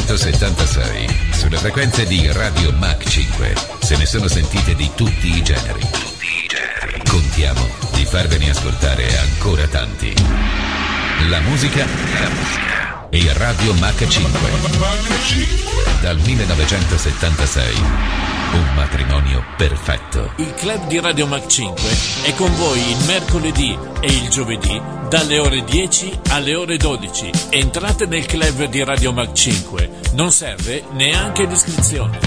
1976, sulle frequenze di Radio Mach 5, se ne sono sentite di tutti i generi. Contiamo di farvene ascoltare ancora tanti. La musica e Radio Mach 5. Dal 1976, un matrimonio perfetto. Il club di Radio Mach 5 è con voi il mercoledì e il giovedì dalle ore 10 alle ore 12. Entrate nel club di Radio Mach 5, non serve neanche l'iscrizione.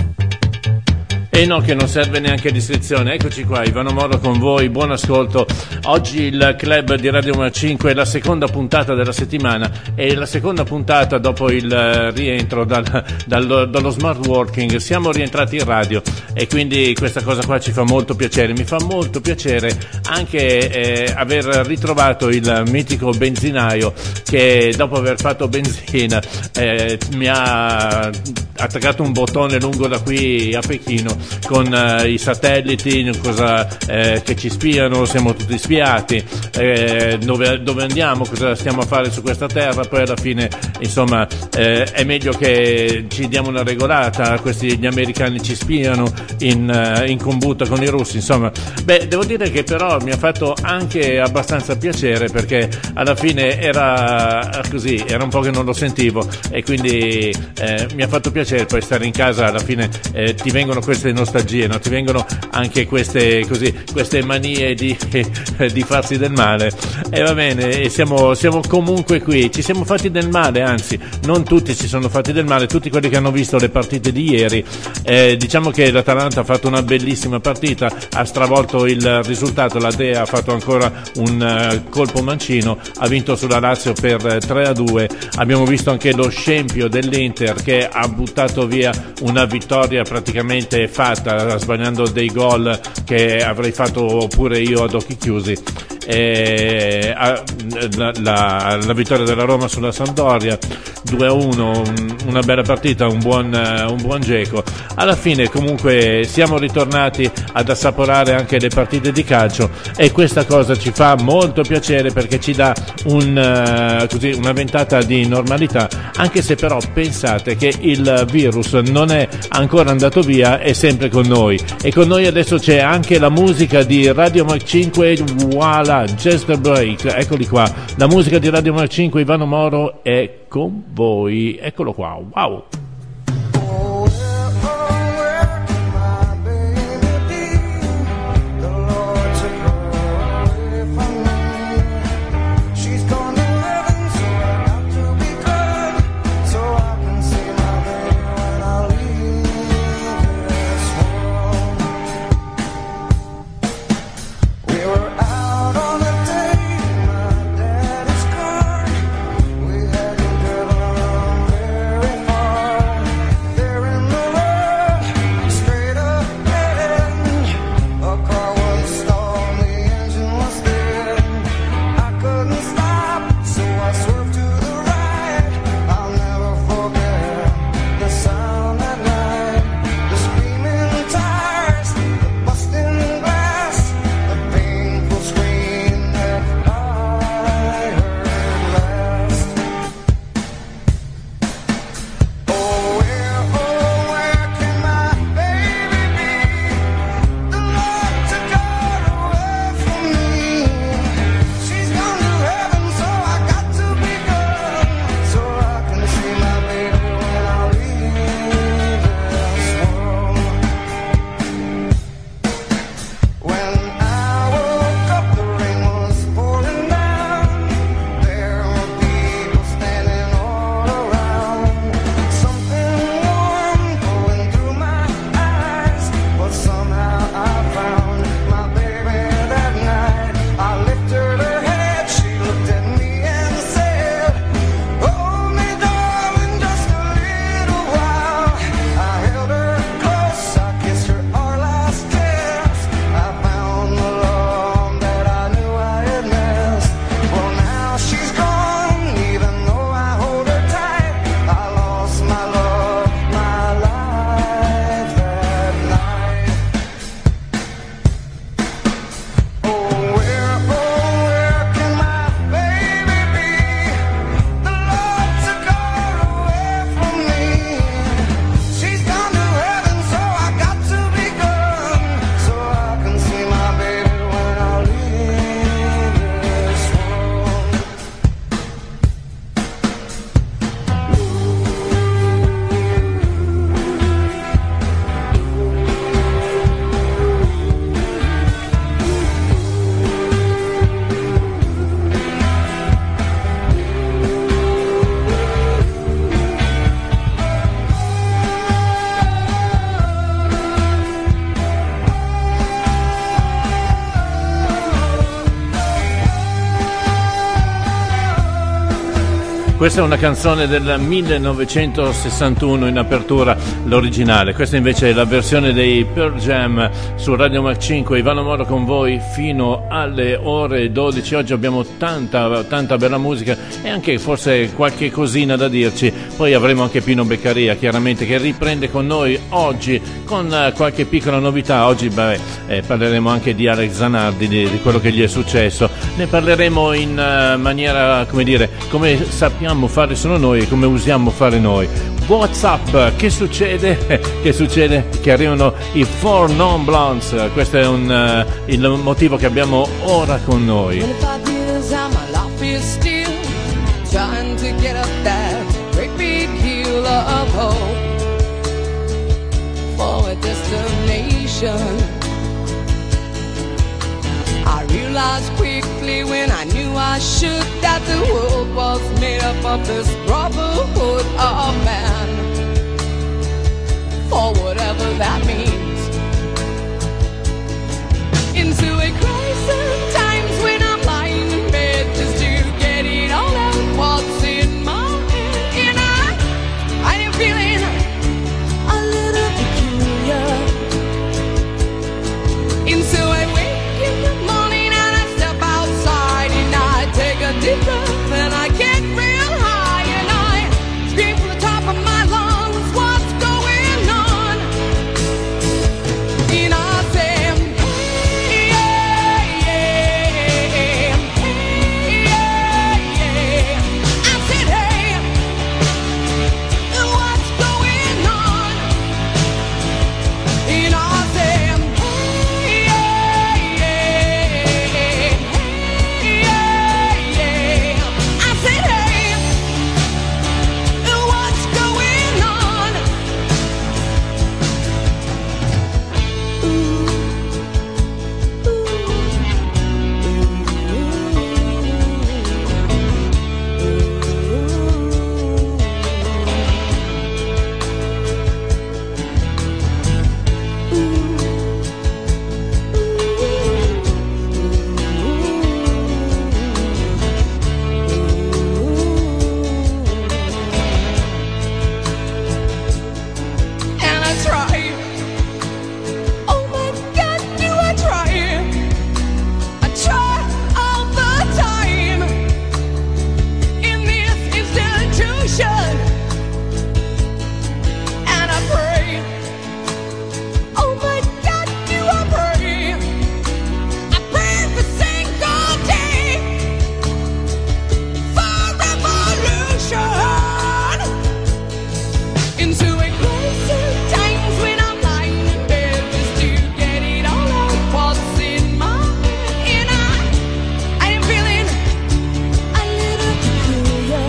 E no, che non serve neanche l'iscrizione. Eccoci qua, Ivano Moro con voi, buon ascolto. Oggi il club di Radio Mach 5 è la seconda puntata della settimana, è la seconda puntata dopo il rientro dallo smart working. Siamo rientrati in radio e quindi questa cosa qua ci fa molto piacere. Mi fa molto piacere anche aver ritrovato il mitico benzinaio che dopo aver fatto benzina mi ha attaccato un bottone lungo da qui a Pechino con i satelliti, che ci spiano, siamo tutti spiati, dove andiamo, cosa stiamo a fare su questa terra. Poi alla fine insomma è meglio che ci diamo una regolata. Gli americani ci spiano in combutta con i russi, insomma. Devo dire che però mi ha fatto anche abbastanza piacere, perché alla fine era così, era un po' che non lo sentivo e quindi mi ha fatto piacere poi stare in casa. Alla fine ti vengono queste nostalgie, no? Ti vengono anche queste manie di farsi del male, e va bene, e siamo comunque qui, ci siamo fatti del male, anzi non tutti si sono fatti del male, tutti quelli che hanno visto le partite di ieri. Diciamo che l'Atalanta ha fatto una bellissima partita, ha stravolto il risultato, la Dea ha fatto ancora un colpo mancino, ha vinto sulla Lazio per 3-2. Abbiamo visto anche lo scempio dell'Inter che ha buttato via una vittoria praticamente fatta, sbagliando dei gol che avrei fatto pure io ad occhi chiusi. La vittoria della Roma sulla Sampdoria 2-1, una bella partita, un buon Dzeko. Alla fine comunque siamo ritornati ad assaporare anche le partite di calcio e questa cosa ci fa molto piacere, perché ci dà una ventata di normalità, anche se però pensate che il virus non è ancora andato via, è sempre con noi, e con noi adesso c'è anche la musica di Radio Mach 5. Voilà, Just a Break, eccoli qua, la musica di Radio Mach 5. Ivano Moro è con voi, eccolo qua. Wow. Far. Questa è una canzone del 1961 in apertura, l'originale. Questa invece è la versione dei Pearl Jam su Radio Mac 5. Ivano Moro con voi fino alle ore 12. Oggi abbiamo tanta bella musica e anche forse qualche cosina da dirci. Poi avremo anche Pino Beccaria, chiaramente, che riprende con noi oggi con qualche piccola novità. Oggi parleremo anche di Alex Zanardi, di quello che gli è successo. Ne parleremo in maniera, come dire, come sappiamo fare solo noi e come usiamo fare noi. WhatsApp, che succede? Che succede? Che arrivano i 4 Non Blondes. Questo è il motivo che abbiamo ora con noi. Trying to get up that great big hill of hope for a destination. I realized quickly when I knew I should that the world was made up of this brotherhood of man, for whatever that means. Into a crisis times when I'm lying in bed just to get it all out what's in my head, and I am feeling a little peculiar. And so I wake in the morning and I step outside and I take a deep breath and I get real high and I scream from the top of my lungs, what's going on? And I say, hey, yeah, yeah, hey, yeah, yeah. I said, hey, what's going on? And I said, hey, yeah, yeah, hey, yeah, yeah. I said, hey, what's going on? And I try. Oh my God, do I try? I try all the time in this institution, and I pray. Oh my God, do I pray? I pray every single day for revolution. Into a crisis times when I'm lying in bed just to get it all out what's in my head, and I am feeling a little peculiar.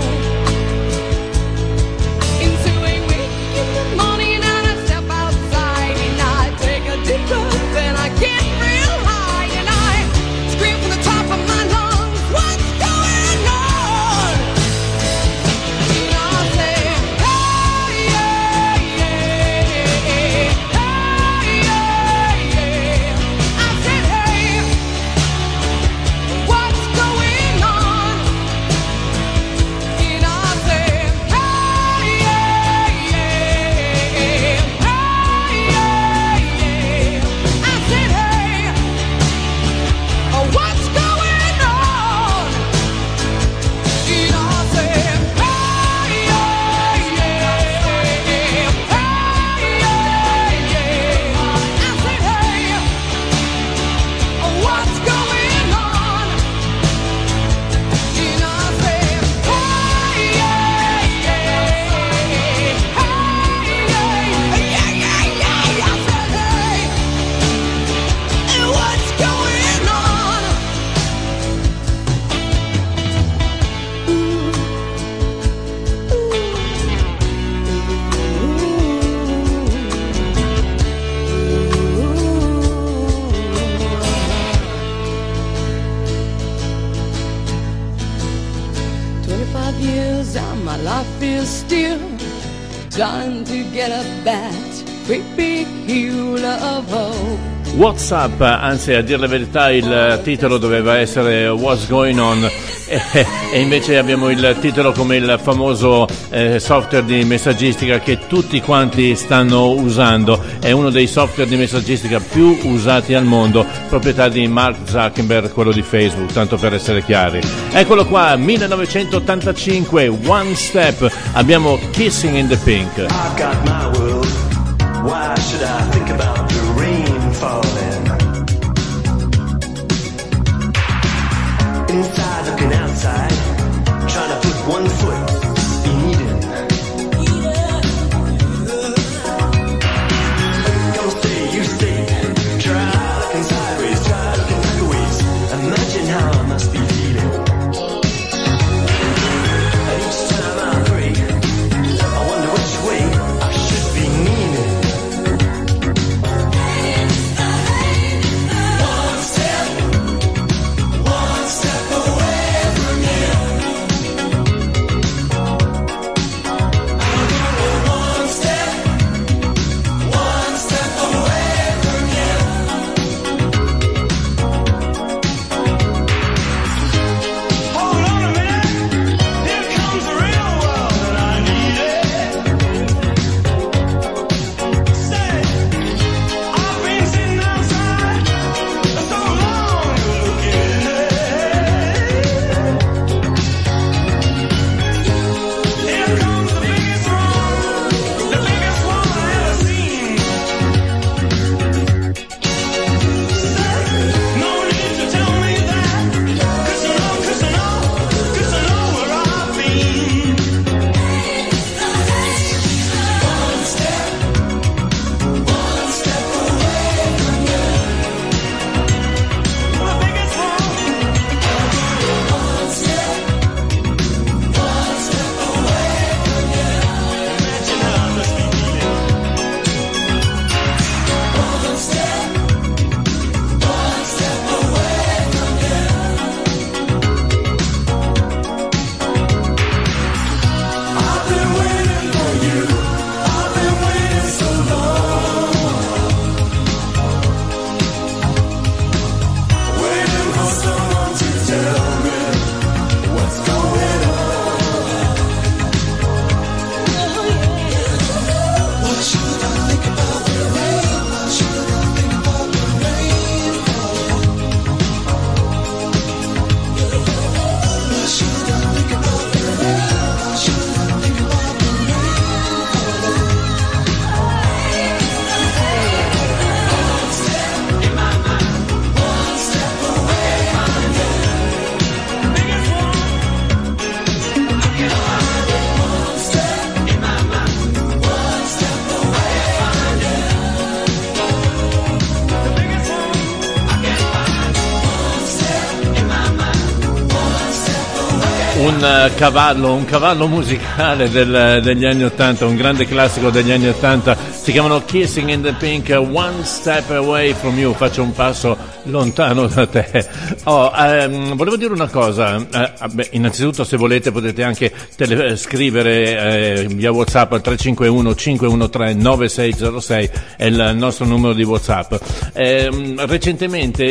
Into a wake in the morning and I step outside and I take a deep breath and I get real high and I scream from the top of my lungs, what's going on? And I say, hey, yeah, yeah, hey, yeah, yeah. I said, hey, what's going on? And I said, hey, yeah, yeah, hey, yeah, yeah. I said, hey, what's going on? And I said, hey, yeah, yeah, hey, yeah, yeah. I said, hey, what's going on? And I said, hey, yeah, yeah, hey, yeah, yeah. I said, hey, what's going on? Years and my life is still trying to get up that great big hill of hope. WhatsApp, anzi a dire la verità il titolo doveva essere What's Going On, e invece abbiamo il titolo come il famoso software di messaggistica che tutti quanti stanno usando. È uno dei software di messaggistica più usati al mondo, proprietà di Mark Zuckerberg, quello di Facebook, tanto per essere chiari. Eccolo qua, 1985, One Step, abbiamo Kissing in the Pink. I've got my world. Why should I think about the rain falling? Inside looking outside, trying to put one foot in Eden. Don't stay, you stay. Try looking sideways, try looking sideways. Imagine how I must be feeling. And each time I pray, I wonder which way I should be leaning. Un cavallo musicale degli anni 80, un grande classico degli anni 80, si chiamano Kissing in the Pink, One Step Away from You, faccio un passo lontano da te. Volevo dire una cosa, innanzitutto se volete potete anche scrivere via WhatsApp al 351 513 9606, è il nostro numero di WhatsApp. Recentemente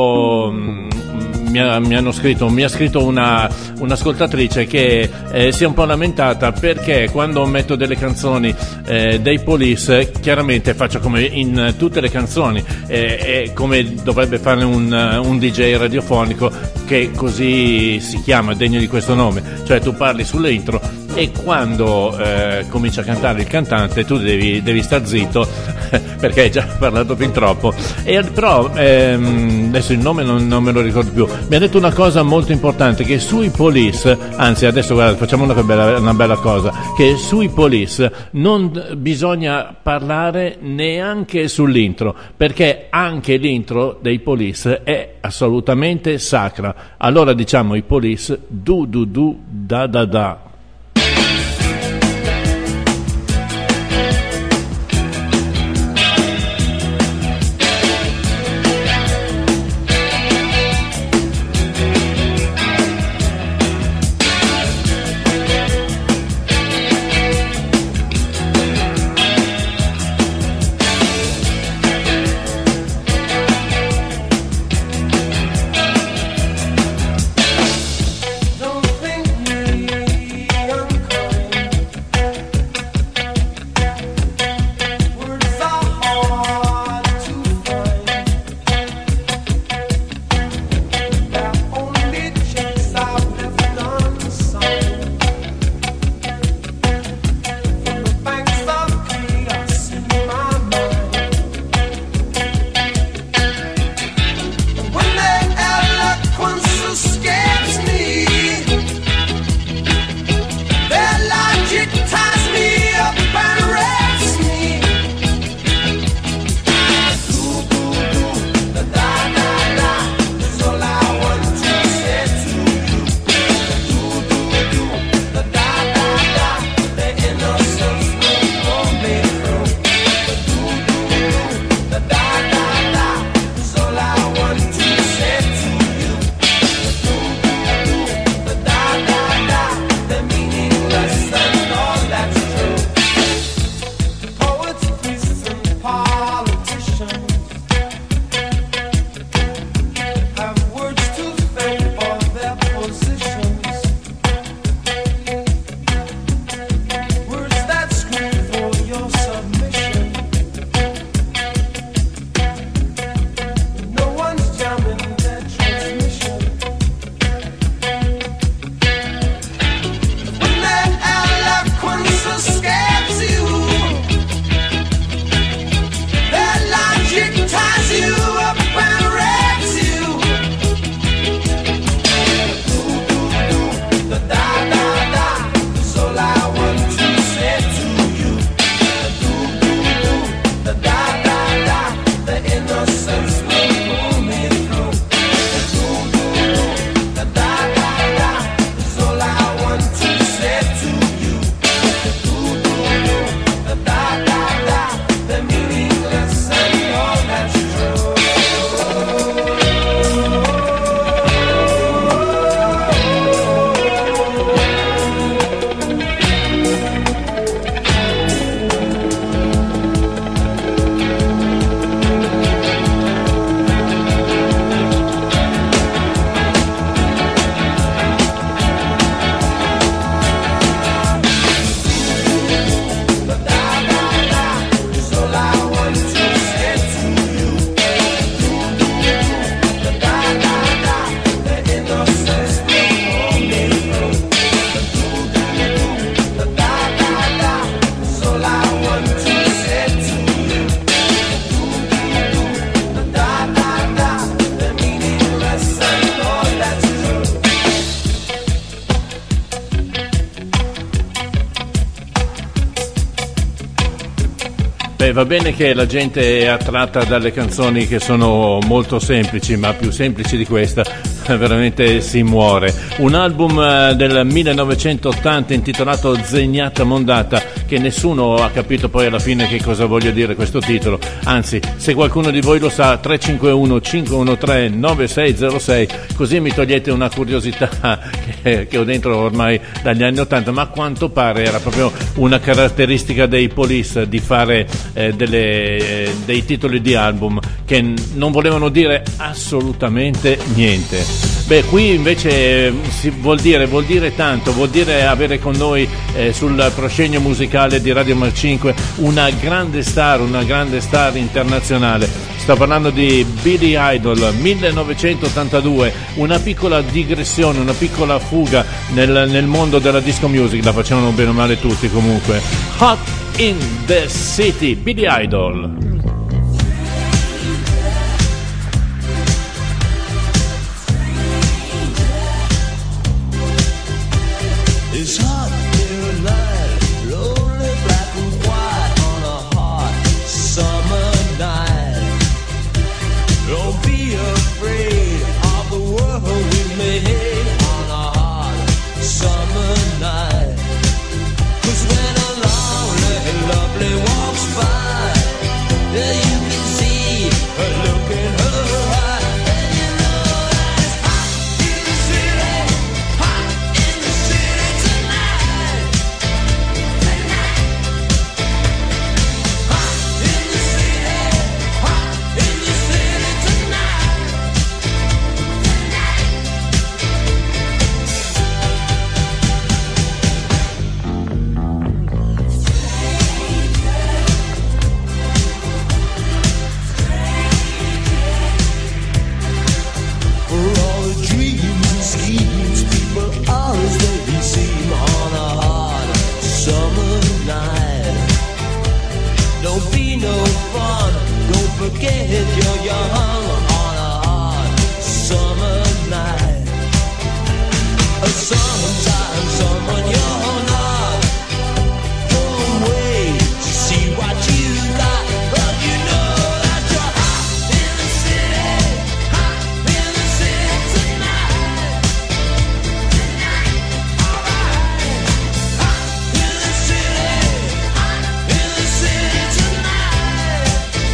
mi ha scritto un'ascoltatrice che si è un po' lamentata perché quando metto delle canzoni dei Police, chiaramente faccio come in tutte le canzoni, come dovrebbe fare un DJ radiofonico, che così si chiama, degno di questo nome, cioè tu parli sull'intro e quando comincia a cantare il cantante tu devi star zitto perché hai già parlato fin troppo. Però adesso il nome non me lo ricordo più, mi ha detto una cosa molto importante, che sui Police, anzi adesso guarda, facciamo una bella cosa, che sui Police non bisogna parlare neanche sull'intro, perché anche l'intro dei Police è assolutamente sacra. Allora diciamo i Police du du du da da da. Beh, va bene che la gente è attratta dalle canzoni che sono molto semplici, ma più semplici di questa veramente si muore. Un album del 1980 intitolato Zegnata Mondata, che nessuno ha capito poi alla fine che cosa voglia dire questo titolo. Anzi, se qualcuno di voi lo sa, 351 513 9606, così mi togliete una curiosità che ho dentro ormai dagli anni 80, ma a quanto pare era proprio una caratteristica dei Police di fare dei titoli di album che non volevano dire assolutamente niente. Beh, qui invece vuol dire tanto, vuol dire avere con noi sul proscenio musicale di Radio Mar 5 una grande star internazionale. Sto parlando di Billy Idol, 1982, una piccola digressione, una piccola fuga nel mondo della disco music, la facevano bene o male tutti comunque. Hot in the City, Billy Idol. It's hot here at night, lonely, black and white on a hot summer night. Don't be afraid of the world we made on a hot summer night. 'Cause when a lonely and lovely walks by, yeah, you can see her look in her eye, and you know that it's hot in the city, hot in the city tonight. Hot in the city, hot in the city tonight. For all the dreams and schemes, people always let me seem on a hot summer night. Don't be no fun, don't forget you're young on a hot summer night. Sometimes someone you're not, don't wait to see what you got, but you know that you're hot in the city, hot in the city tonight. Alright, hot in the city, hot in the city tonight.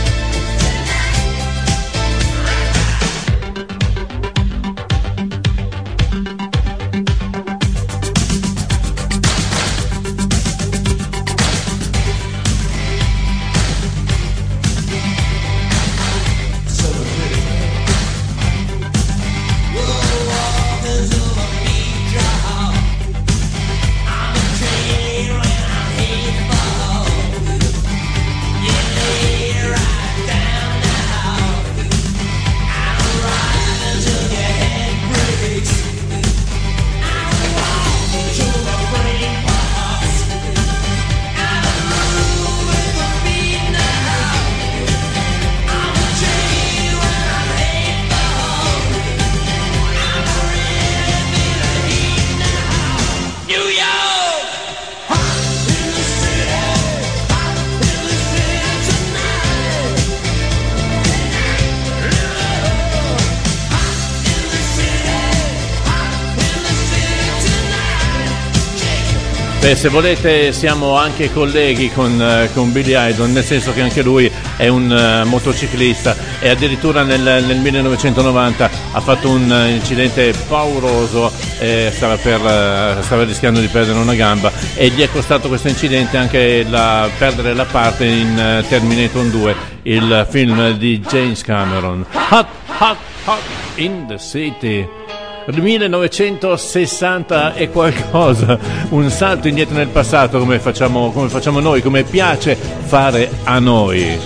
Se volete siamo anche colleghi con Billy Idol, nel senso che anche lui è un motociclista e addirittura nel 1990 ha fatto un incidente pauroso, stava rischiando di perdere una gamba e gli è costato questo incidente anche perdere la parte in Terminator 2, il film di James Cameron. Hot, hot, hot in the City. 1960 e qualcosa, un salto indietro nel passato come facciamo noi, come piace fare a noi.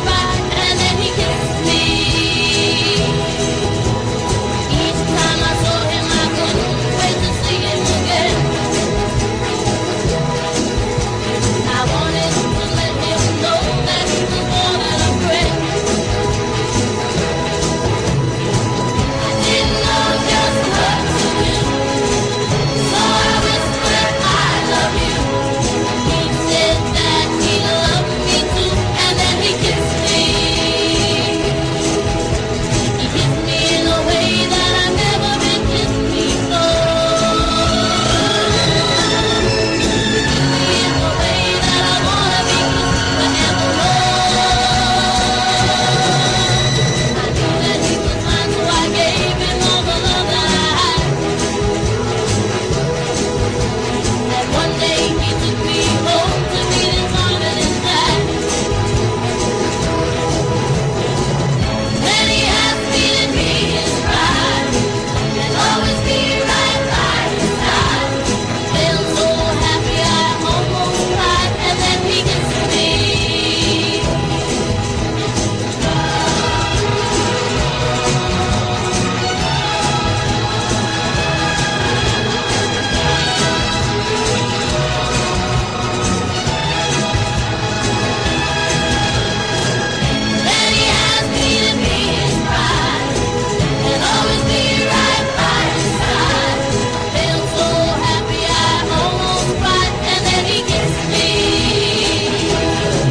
Each time I saw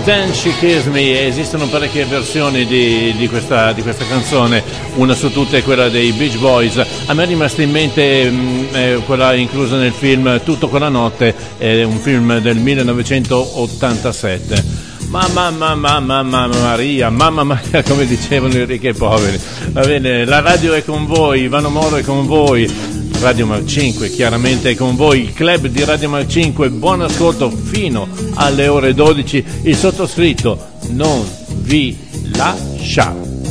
Then She Kissed Me. Esistono parecchie versioni di questa canzone, una su tutte è quella dei Beach Boys. A me è rimasta in mente quella inclusa nel film Tutto con la notte, un film del 1987. Mamma Maria, come dicevano i ricchi e poveri. Va bene, la radio è con voi, Ivano Moro è con voi, Radio Mag 5 chiaramente è con voi, il club di Radio Mag 5, buon ascolto fino alle ore 12, il sottoscritto non vi lascia.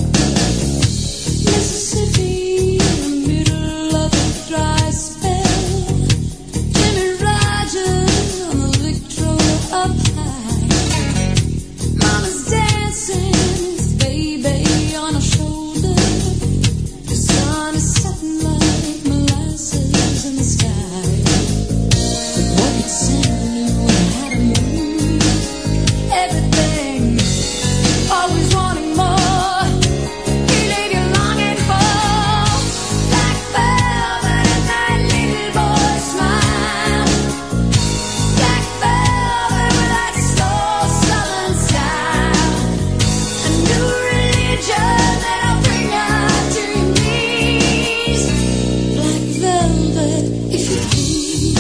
Mississippi, middle of a dry spell. Jimmy Rogers on the Victrola up high. Mama's dancing, his baby on her shoulder. The sun is setting like molasses in the sky. But what could Santa knew how to move everything? Always wanting more. He leave you longing for black velvet and that little boy smile. Black velvet with that slow southern style. A new religion that'll bring you to your knees. Black velvet, if you please.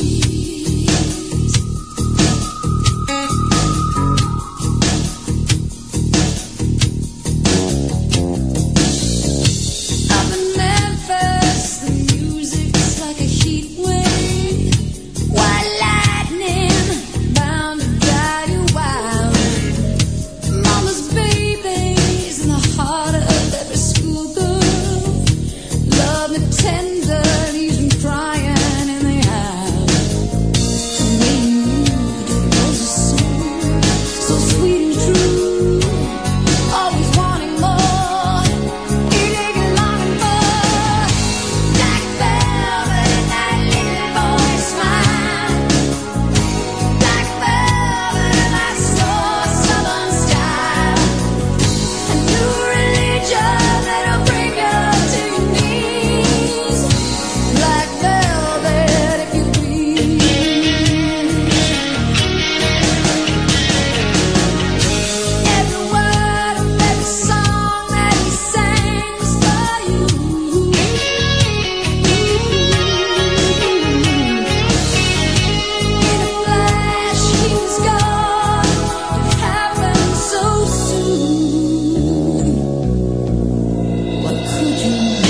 Up in Memphis, the music's like a heat wave. White lightning, bound to drive you wild. Mama's babies in the heart of every schoolgirl. Love me tender, leaves me crying in the aisle. The way you moved, it was a song, so sweet and true. Always wanting more. You leave you longing for black velvet and that little boy smile. Black velvet and that slow southern style. A new religion that'll bring you to your knees. Black velvet, if you please. Every word of every song that he sang was for you. In a flash, he was gone. It happened so soon. What could you do?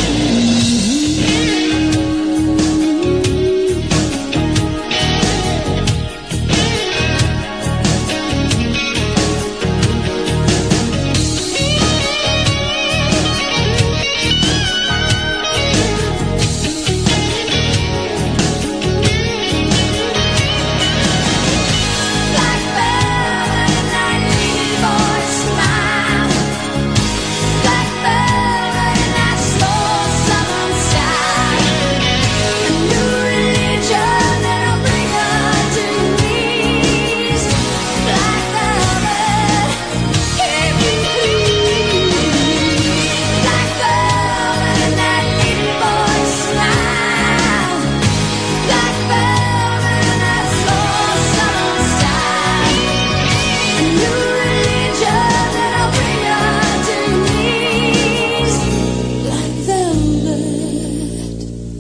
Black velvet and that little boy smile. Black velvet and that slow southern style. A new religion that'll bring you to your knees. Black velvet, if you please. Black velvet and that little boy smile. Black velvet and that slow southern style. A new religion that'll bring you to your knees. Black velvet,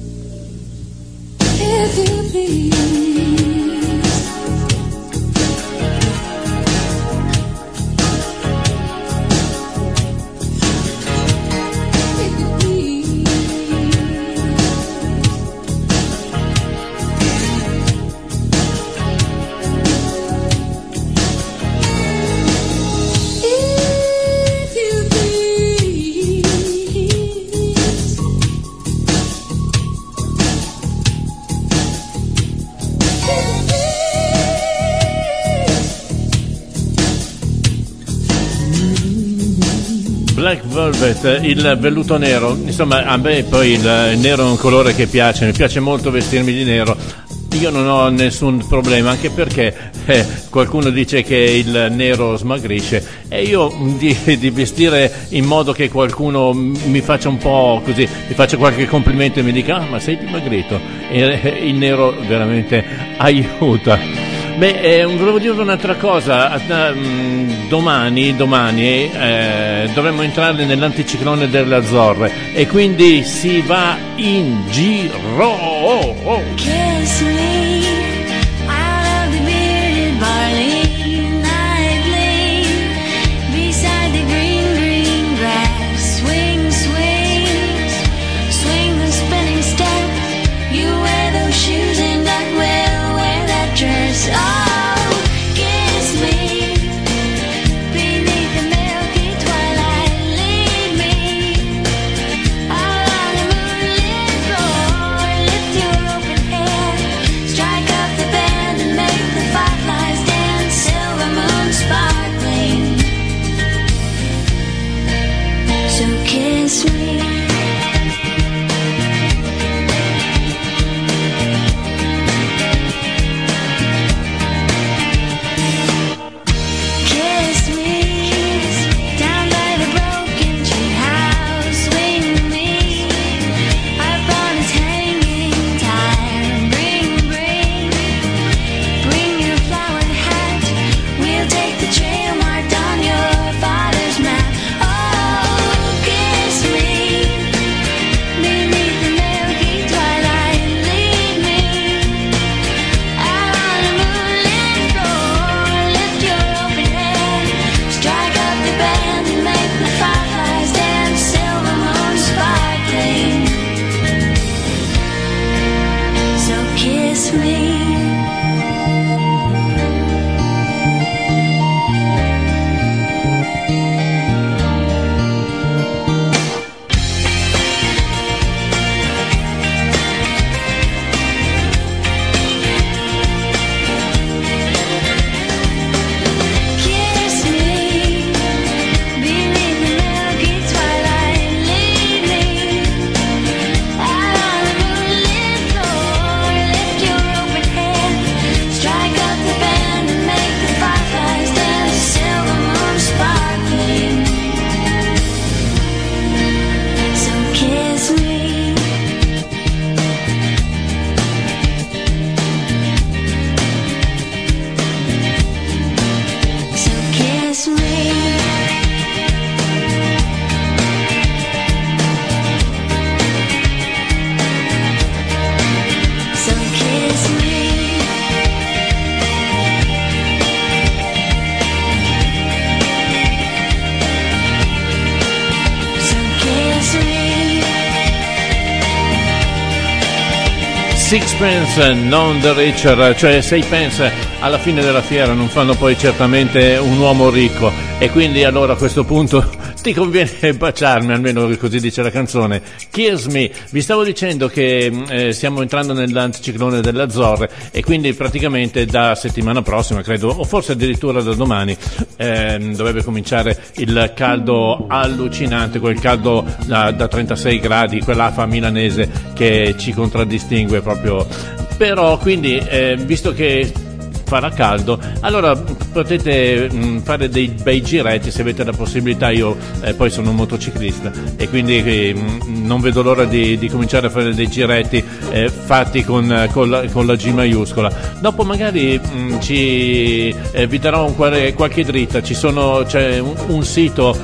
if you please. If you please. If you please. Black Velvet, il velluto nero, insomma a me poi il nero è un colore che piace, mi piace molto vestirmi di nero. Io non ho nessun problema, anche perché qualcuno dice che il nero smagrisce e io di vestire in modo che qualcuno mi faccia un po' così, mi faccia qualche complimento e mi dica: ah, ma sei dimagrito, e il nero veramente aiuta. Volevo dirvi un'altra cosa. Domani dovremmo entrare nell'anticiclone delle Azzorre e quindi si va in giro. Kiss me out of the bearded barley nightly beside the green, green grass. Swing, swing, swing the spinning step. You wear those shoes and I will wear that dress. Oh, kiss me beneath the milky twilight. Lead me out on the moonlit floor. Lift your open hand, strike up the band and make the fireflies dance. Silver moon sparkling. So kiss me. Kiss me down by the broken tree house. Swing me up on its hanging tire. Bring your flowered hat. We'll take the trail marked on your father's map. Oh, kiss me beneath the milky twilight. Lead me out on the moonlit floor. Lift your open hand, strike up the band and make the fireflies dance. Silver moon sparkling. So kiss me. Kiss me beneath the milky twilight. Lead me out on the moonlit floor. Lift your open hand, strike up the band and make the fireflies dance. Silver moon sparkling. So kiss me. So kiss me. So kiss me. So kiss me. Sixpence non the richer, cioè 6 pence alla fine della fiera non fanno poi certamente un uomo ricco, e quindi allora a questo punto ti conviene baciarmi, almeno così dice la canzone. Kiss me. Vi stavo dicendo che stiamo entrando nell'anticiclone delle Azzorre e quindi praticamente da settimana prossima, credo, o forse addirittura da domani, dovrebbe cominciare il caldo allucinante, quel caldo da 36 gradi, quell'afa milanese che ci contraddistingue proprio. Però quindi visto che farà caldo, allora potete fare dei bei giretti se avete la possibilità. Io poi sono un motociclista e quindi non vedo l'ora di cominciare a fare dei giretti fatti con la G maiuscola. Dopo magari vi darò qualche dritta. C'è un sito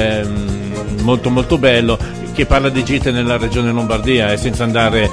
molto molto bello che parla di gite nella regione Lombardia, senza andare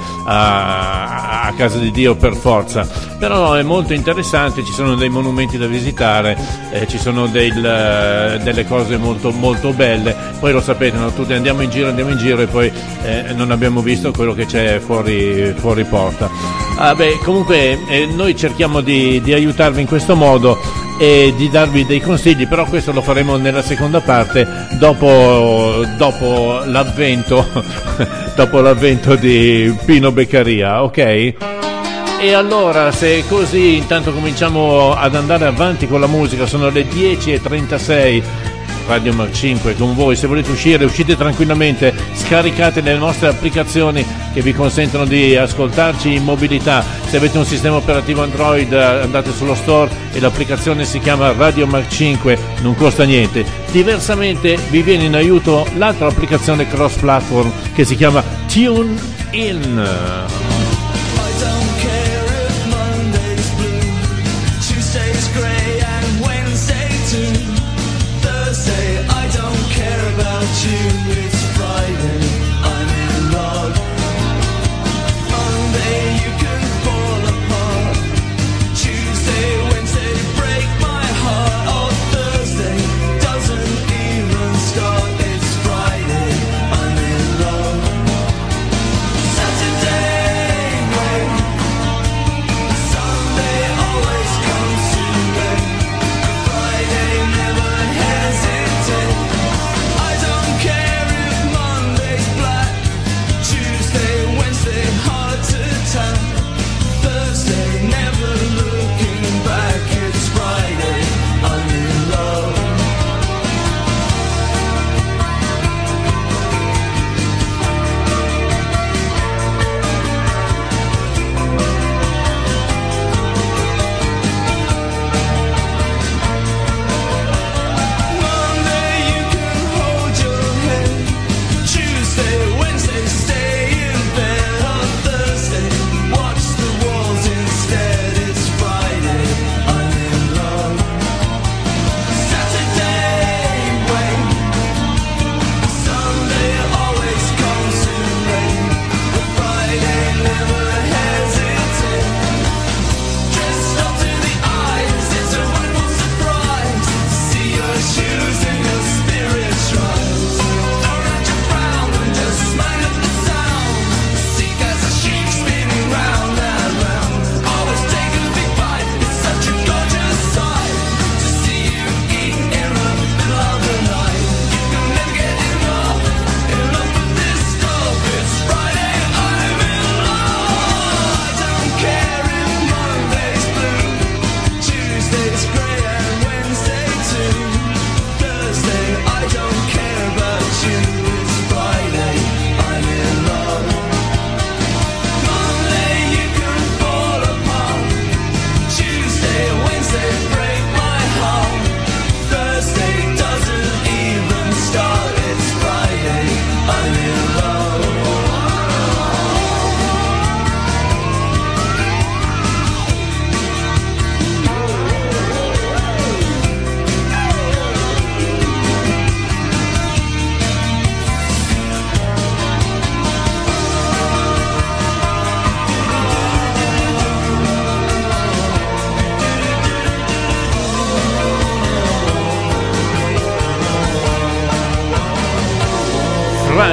a casa di Dio per forza, però è molto interessante. Ci sono dei monumenti da visitare, ci sono delle cose molto molto belle. Poi lo sapete, no? Tutti andiamo in giro e poi non abbiamo visto quello che c'è fuori porta. Comunque noi cerchiamo di aiutarvi in questo modo e di darvi dei consigli, però questo lo faremo nella seconda parte, dopo l'avvento dopo l'avvento di Pino Beccaria, ok? E allora, se è così, intanto cominciamo ad andare avanti con la musica. Sono le 10:36, Radio Mac 5 con voi. Se volete uscire, uscite tranquillamente, scaricate le nostre applicazioni che vi consentono di ascoltarci in mobilità. Se avete un sistema operativo Android, andate sullo store e l'applicazione si chiama Radio Mac 5, non costa niente. Diversamente vi viene in aiuto l'altra applicazione cross platform che si chiama Tune In. I don't care if Monday's blue,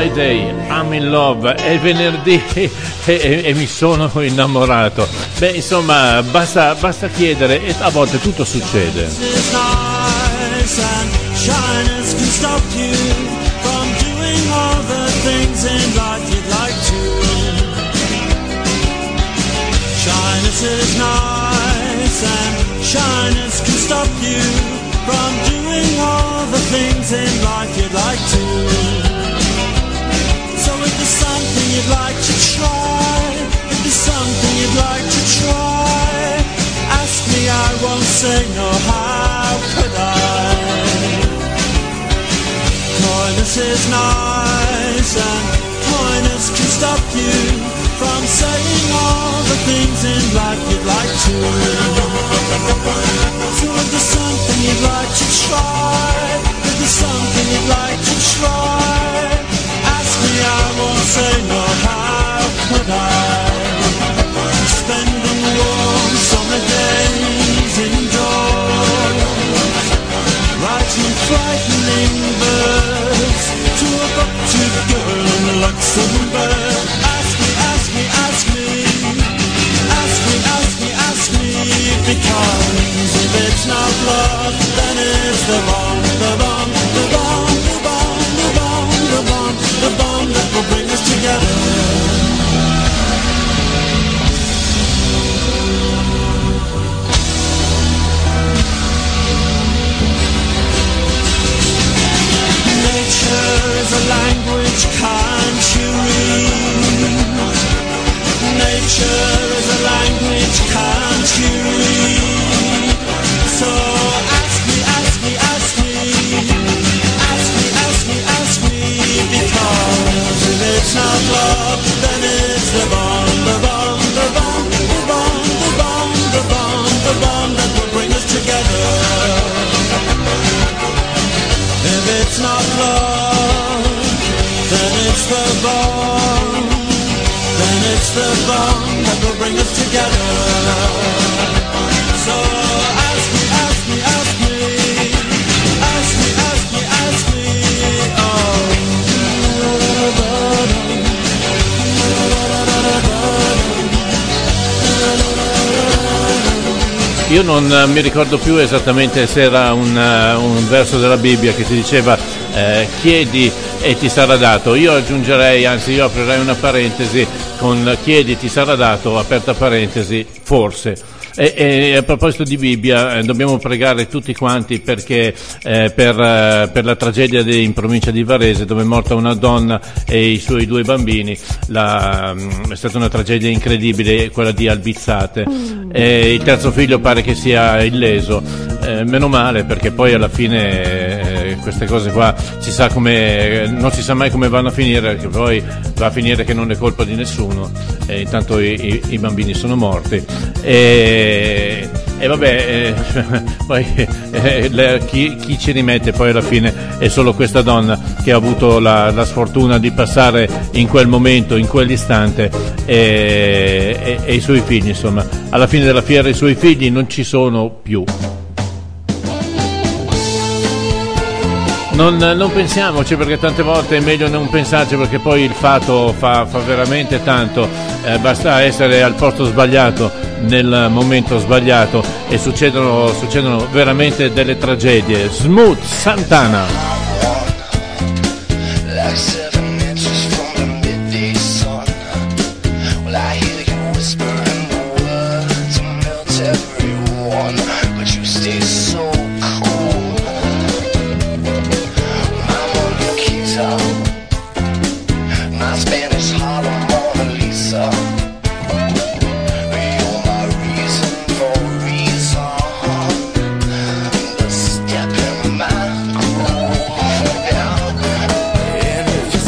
Friday, I'm in love, è venerdì e mi sono innamorato. Beh, insomma, basta chiedere e a volte tutto succede. Shyness can stop you from doing all the things in life you'd like to. Shyness is nice and shyness can stop you from doing all the things in life you'd like to. So if there's something you'd like to try, if there's something you'd like to try, ask me, I won't say no, how could I? Coyness is nice and coyness can stop you from saying all the things in life you'd like to. So if there's something you'd like to try, if there's something you'd like to try, ask me, I won't say no, how could I? Spending warm summer days indoors, writing frightening verse to a buck-toothed girl in Luxembourg. Ask me, ask me, ask me, ask me, ask me, ask me, because if it's not love, then it's the bomb, the bomb, the bomb, the bomb, the bomb, the bomb, the bomb that will bring us together. Nature is a language, can't you read? Nature is a language, can't you read? So ask me, ask me, ask me, ask me, ask me, ask me, because if it's not love, then it's the bomb, the bomb, the bomb, the bomb, the bomb, the bomb, the bomb that will bring us together. If it's not love, then it's the bomb, then it's the bomb that will bring us together. So ask me, ask me, ask me, ask me, ask me, ask me, Io non mi ricordo più esattamente se era un verso della Bibbia che ti diceva chiedi e ti sarà dato. Io aggiungerei, anzi io aprirei una parentesi con chiedi ti sarà dato, aperta parentesi, forse. E a proposito di Bibbia, dobbiamo pregare tutti quanti perché per la tragedia in provincia di Varese, dove è morta una donna e i suoi 2 bambini. È stata una tragedia incredibile, quella di Albizzate. Il terzo figlio pare che sia illeso, meno male, perché poi alla fine queste cose qua non si sa mai come vanno a finire, perché poi va a finire che non è colpa di nessuno, e intanto i bambini sono morti. E vabbè, poi chi ci rimette poi alla fine è solo questa donna che ha avuto la sfortuna di passare in quel momento, in quell'istante, e i suoi figli, insomma, alla fine della fiera i suoi figli non ci sono più. Non pensiamoci, perché tante volte è meglio non pensarci, perché poi il fatto fa veramente tanto. Basta essere al posto sbagliato nel momento sbagliato e succedono veramente delle tragedie. Smooth Santana. Like 7 inches from the midday sun. Well, I hear you whispering the words to melt everyone, but you stay so cool. My Mona Lisa, my Spanish Harlem Mona Lisa. You're my reason for reason. The step in my groove. Yeah. And if you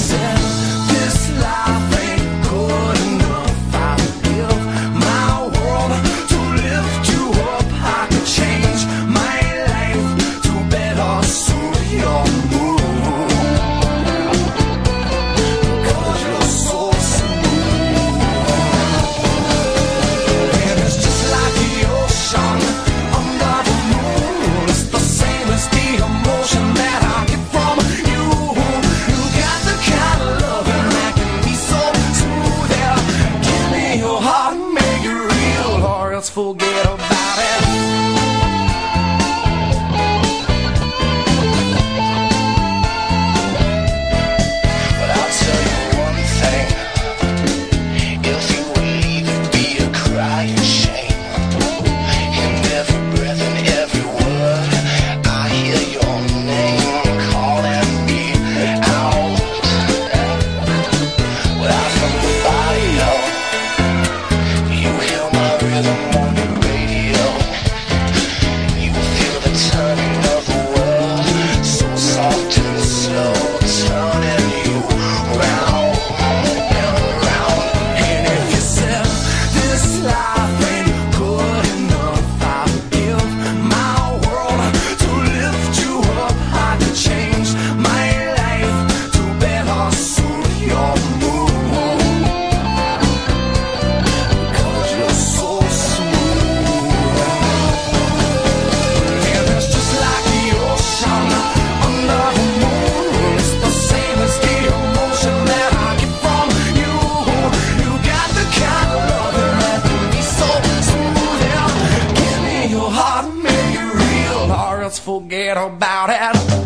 forget about it.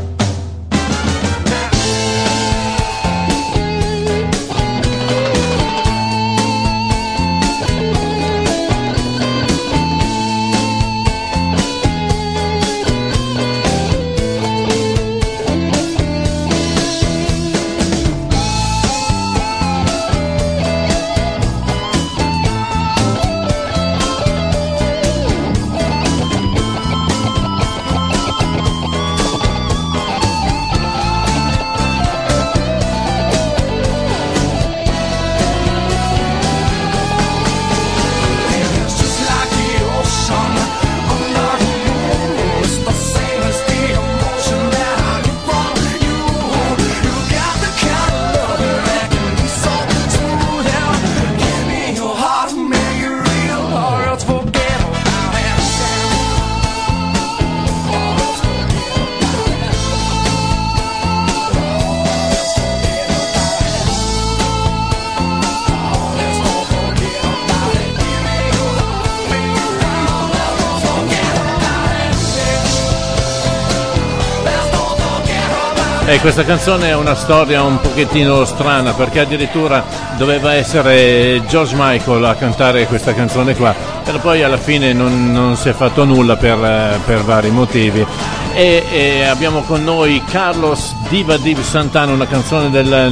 E questa canzone è una storia un pochettino strana, perché addirittura doveva essere George Michael a cantare questa canzone qua, però poi alla fine non si è fatto nulla per vari motivi. E abbiamo con noi Carlos Diva Div Santana, una canzone del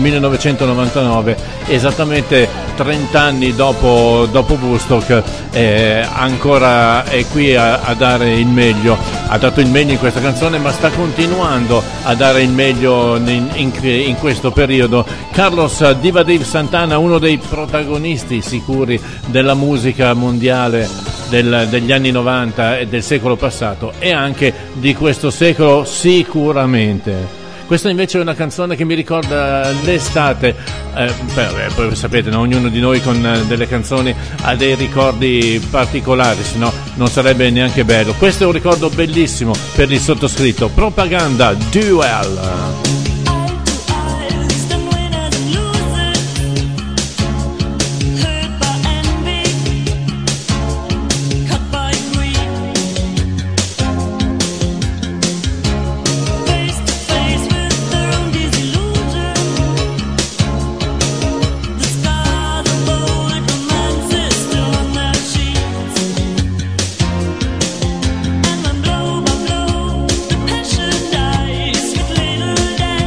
1999, esattamente 30 anni dopo Woodstock, ancora è qui a dare il meglio. Ha dato il meglio in questa canzone, ma sta continuando a dare il meglio in questo periodo. Carlos Diva Div Santana, uno dei protagonisti sicuri della musica mondiale degli anni 90 e del secolo passato, e anche di questo secolo sicuramente. Questa invece è una canzone che mi ricorda l'estate, poi sapete, no? Ognuno di noi con delle canzoni ha dei ricordi particolari, se no non sarebbe neanche bello. Questo è un ricordo bellissimo per il sottoscritto. Propaganda Duel. Blow by blow, the passion dies with little days.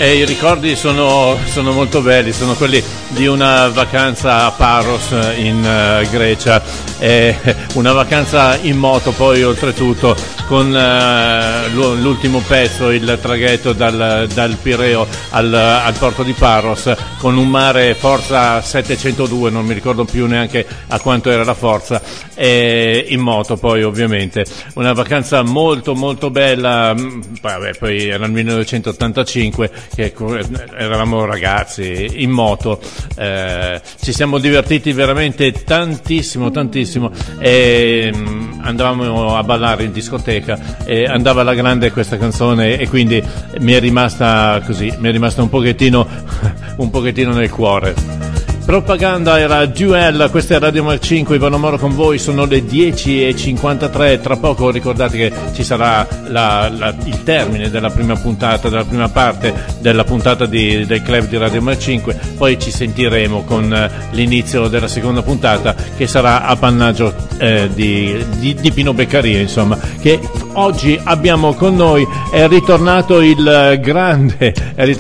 E i ricordi sono molto belli, sono quelli di una vacanza a Paros in Grecia, una vacanza in moto poi oltretutto con l'ultimo pezzo, il traghetto dal Pireo al porto di Paros, con un mare forza 702, non mi ricordo più neanche a quanto era la forza, e in moto poi ovviamente. Una vacanza molto molto bella. Vabbè, poi era il 1985, che eravamo ragazzi in moto, ci siamo divertiti veramente tantissimo e andavamo a ballare in discoteca e andava alla grande questa canzone, e quindi mi è rimasta un pochettino nel cuore. Propaganda era Duel, questa è Radio Mac 5, Ivano Moro con voi, sono le 10:53, tra poco ricordate che ci sarà il termine della prima parte della puntata del club di Radio Mac 5, poi ci sentiremo con l'inizio della seconda puntata, che sarà appannaggio di Pino Beccaria, insomma, che oggi abbiamo con noi. È ritornato il grande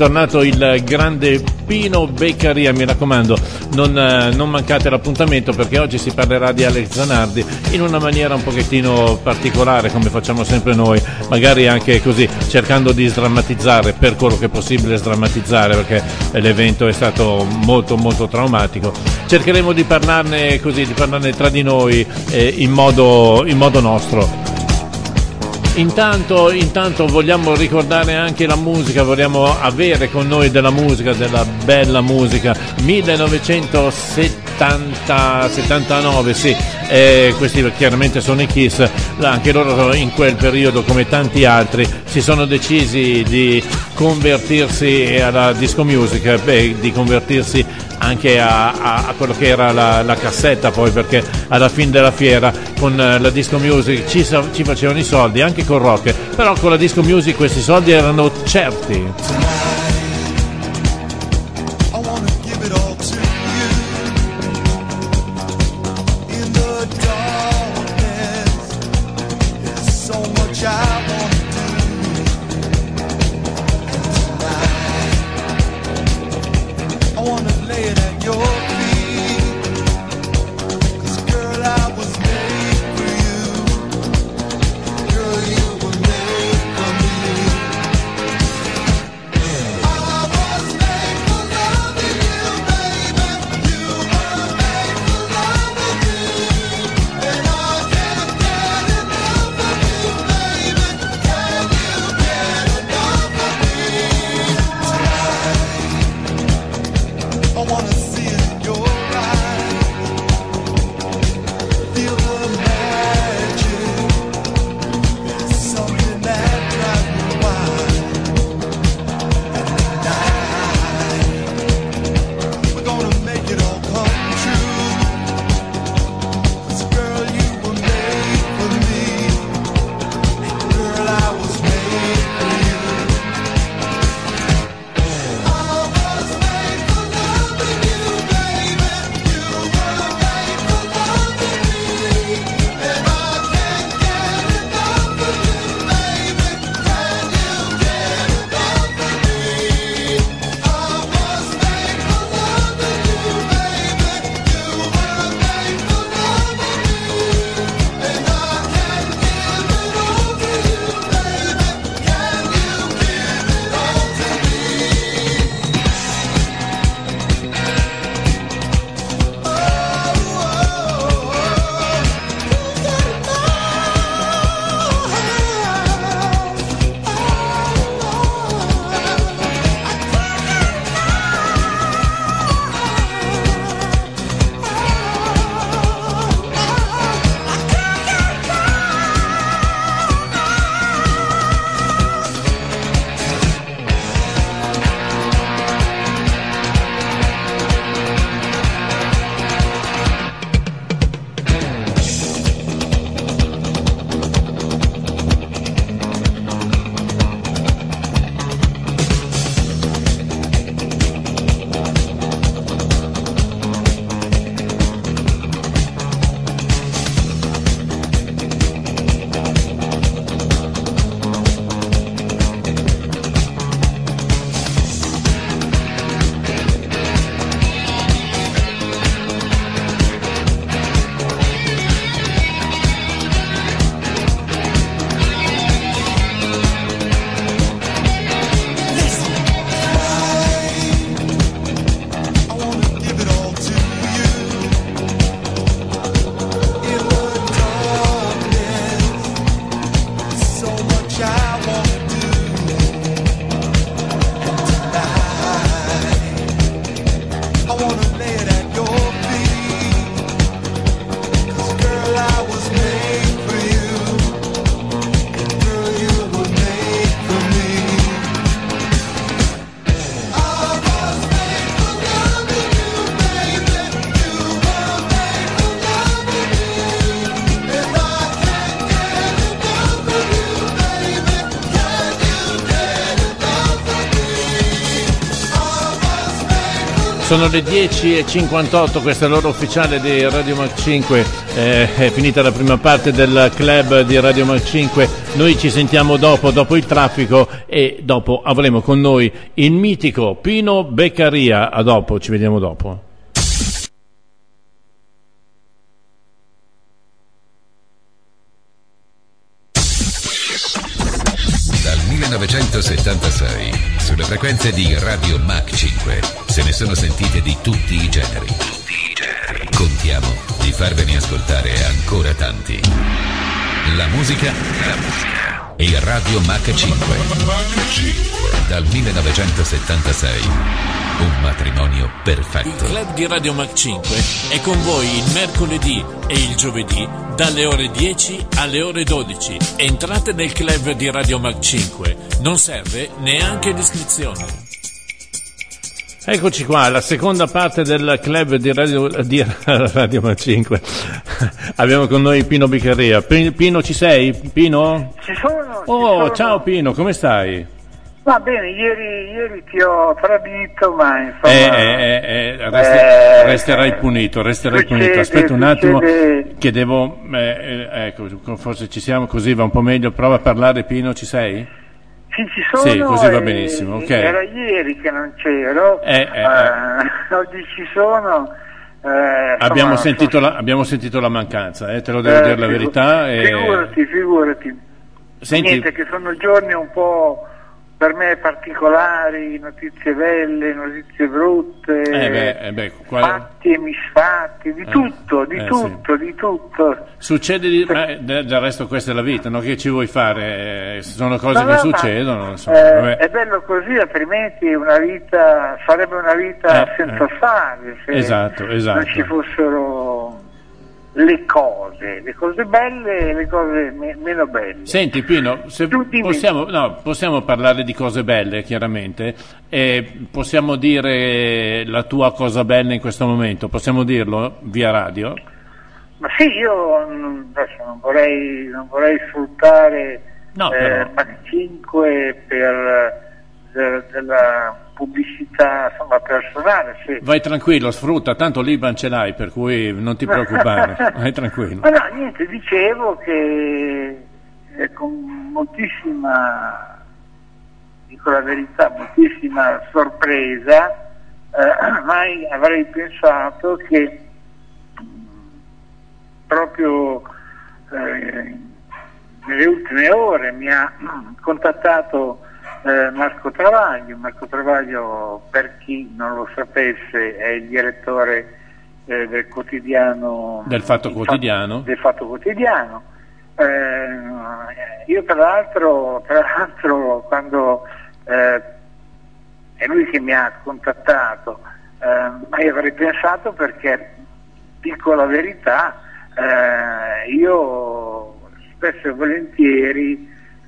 Pino Beccaria, mi raccomando, non mancate l'appuntamento, perché oggi si parlerà di Alex Zanardi in una maniera un pochettino particolare, come facciamo sempre noi, magari anche così cercando di sdrammatizzare per quello che è possibile sdrammatizzare, perché l'evento è stato molto molto traumatico. Cercheremo di parlarne tra di noi in modo nostro. Intanto vogliamo ricordare anche la musica, vogliamo avere con noi della bella musica. 1979, sì, questi chiaramente sono i Kiss. Anche loro in quel periodo, come tanti altri, si sono decisi di convertirsi alla disco music, di convertirsi anche a quello che era la cassetta, poi, perché alla fine della fiera con la disco music ci facevano i soldi, anche col rock, però con la disco music questi soldi erano certi. I wanna see it in your Sono le 10:58, questa è l'ora ufficiale di Radio Mach 5, è finita la prima parte del club di Radio Mach 5, noi ci sentiamo dopo il traffico e dopo avremo con noi il mitico Pino Beccaria. A dopo, ci vediamo dopo. Dal 1976, sulle frequenze di Radio Mach 5, se ne sono sentite di tutti i generi. Contiamo di farvene ascoltare ancora tanti. La musica e Radio Mach 5. Dal 1976, un matrimonio perfetto. Il club di Radio Mach 5 è con voi il mercoledì e il giovedì dalle ore 10 alle ore 12. Entrate nel club di Radio Mach 5, non serve neanche l'iscrizione. Eccoci qua, la seconda parte del club di Radio Mach 5. Abbiamo con noi Pino Beccaria. Pino, ci sei? Pino? Ci sono. Ciao Pino, come stai? Va bene, ieri ti ho tradito, ma insomma... Resterai punito. Aspetta un attimo che devo... ecco, forse ci siamo, così va un po' meglio. Prova a parlare, Pino, ci sei? Sì, ci sono. Sì, così va benissimo, ok. Era ieri che non c'ero, oggi ci sono. Abbiamo sentito la mancanza, te lo devo dire la verità. Figurati. Senti, niente, che sono giorni un po' per me particolari, notizie belle, notizie brutte, fatti e misfatti, di tutto. Succede del resto, questa è la vita, no? Che ci vuoi fare? Sono cose che succedono. Insomma, è bello così, altrimenti sarebbe una vita senza sale, se esatto. non ci fossero le cose belle e le cose meno belle. Senti Pino, se possiamo parlare di cose belle, chiaramente, possiamo dire la tua cosa bella in questo momento, possiamo dirlo via radio? Ma sì, io non vorrei sfruttare Mach 5 per della pubblicità, insomma, personale. Sì. Vai tranquillo, sfrutta, tanto l'Iban ce l'hai, per cui non ti preoccupare. Vai tranquillo. Ma no, niente, dicevo che con moltissima, dico la verità, moltissima sorpresa, mai avrei pensato che proprio nelle ultime ore mi ha contattato Marco Travaglio, per chi non lo sapesse, è il direttore del quotidiano del Fatto Quotidiano. Io tra l'altro quando è lui che mi ha contattato, mai avrei pensato, perché dico la verità, io spesso e volentieri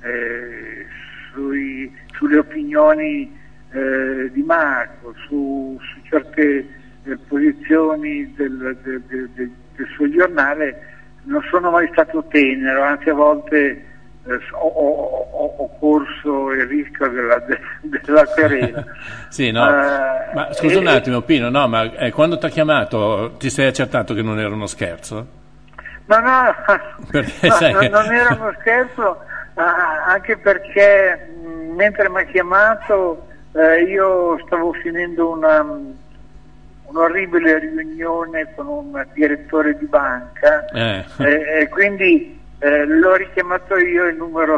sulle opinioni di Marco, su certe posizioni del suo giornale non sono mai stato tenero, anzi a volte ho corso il rischio della querela. Sì, no. Ma scusa un attimo Pino, no, ma quando ti ha chiamato ti sei accertato che non era uno scherzo? No, Perché non era uno scherzo, anche perché mentre mi ha chiamato io stavo finendo un'orribile riunione con un direttore di banca e quindi l'ho richiamato io, il numero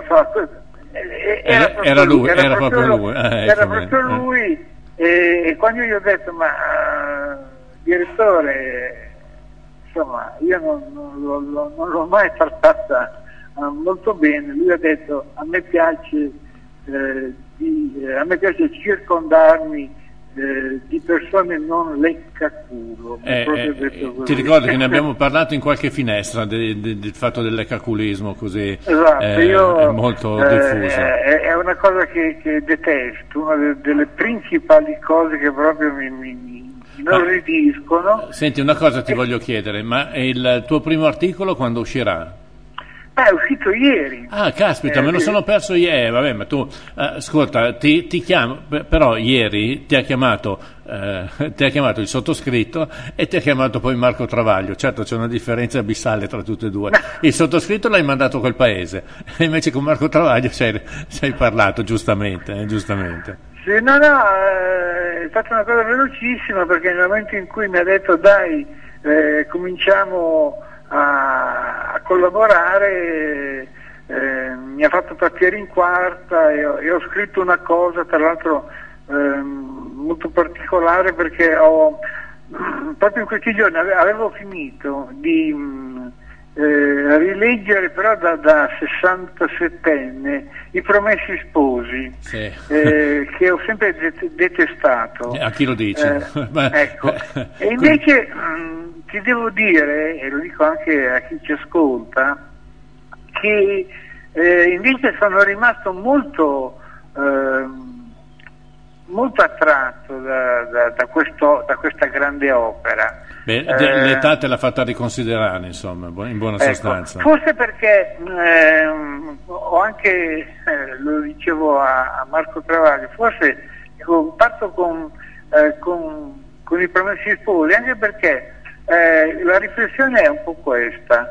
era proprio lui e quando io ho detto direttore, insomma, io non l'ho mai trattata molto bene, lui ha detto a me piace circondarmi di persone non leccaculo. Ti ricordo che ne abbiamo parlato in qualche finestra del fatto del leccaculismo, così. Esatto, è molto diffuso. È una cosa che detesto, una delle principali cose che proprio mi inorridiscono. Senti, una cosa ti voglio chiedere, ma il tuo primo articolo quando uscirà? È uscito ieri. Ah, caspita, me lo sono perso ieri. Vabbè, ma tu, ascolta, ti chiamo, però ieri ti ha chiamato il sottoscritto e ti ha chiamato poi Marco Travaglio. Certo, c'è una differenza abissale tra tutte e due. Il sottoscritto l'hai mandato a quel paese, e invece con Marco Travaglio sei parlato, giustamente. Sì, no, è stata una cosa velocissima, perché nel momento in cui mi ha detto dai, cominciamo a collaborare, mi ha fatto partire in quarta e ho scritto una cosa, tra l'altro molto particolare, perché proprio in questi giorni avevo finito di rileggere, però da 67enne, I Promessi Sposi, Sì. che ho sempre detestato. A chi lo dici? Ecco. E invece ti devo dire, e lo dico anche a chi ci ascolta, che invece sono rimasto molto attratto da questa grande opera. Beh, l'età te l'ha fatta riconsiderare, insomma, in buona sostanza. Forse perché ho anche, lo dicevo a Marco Travaglio, forse parto con I Promessi Sposi, anche perché la riflessione è un po' questa: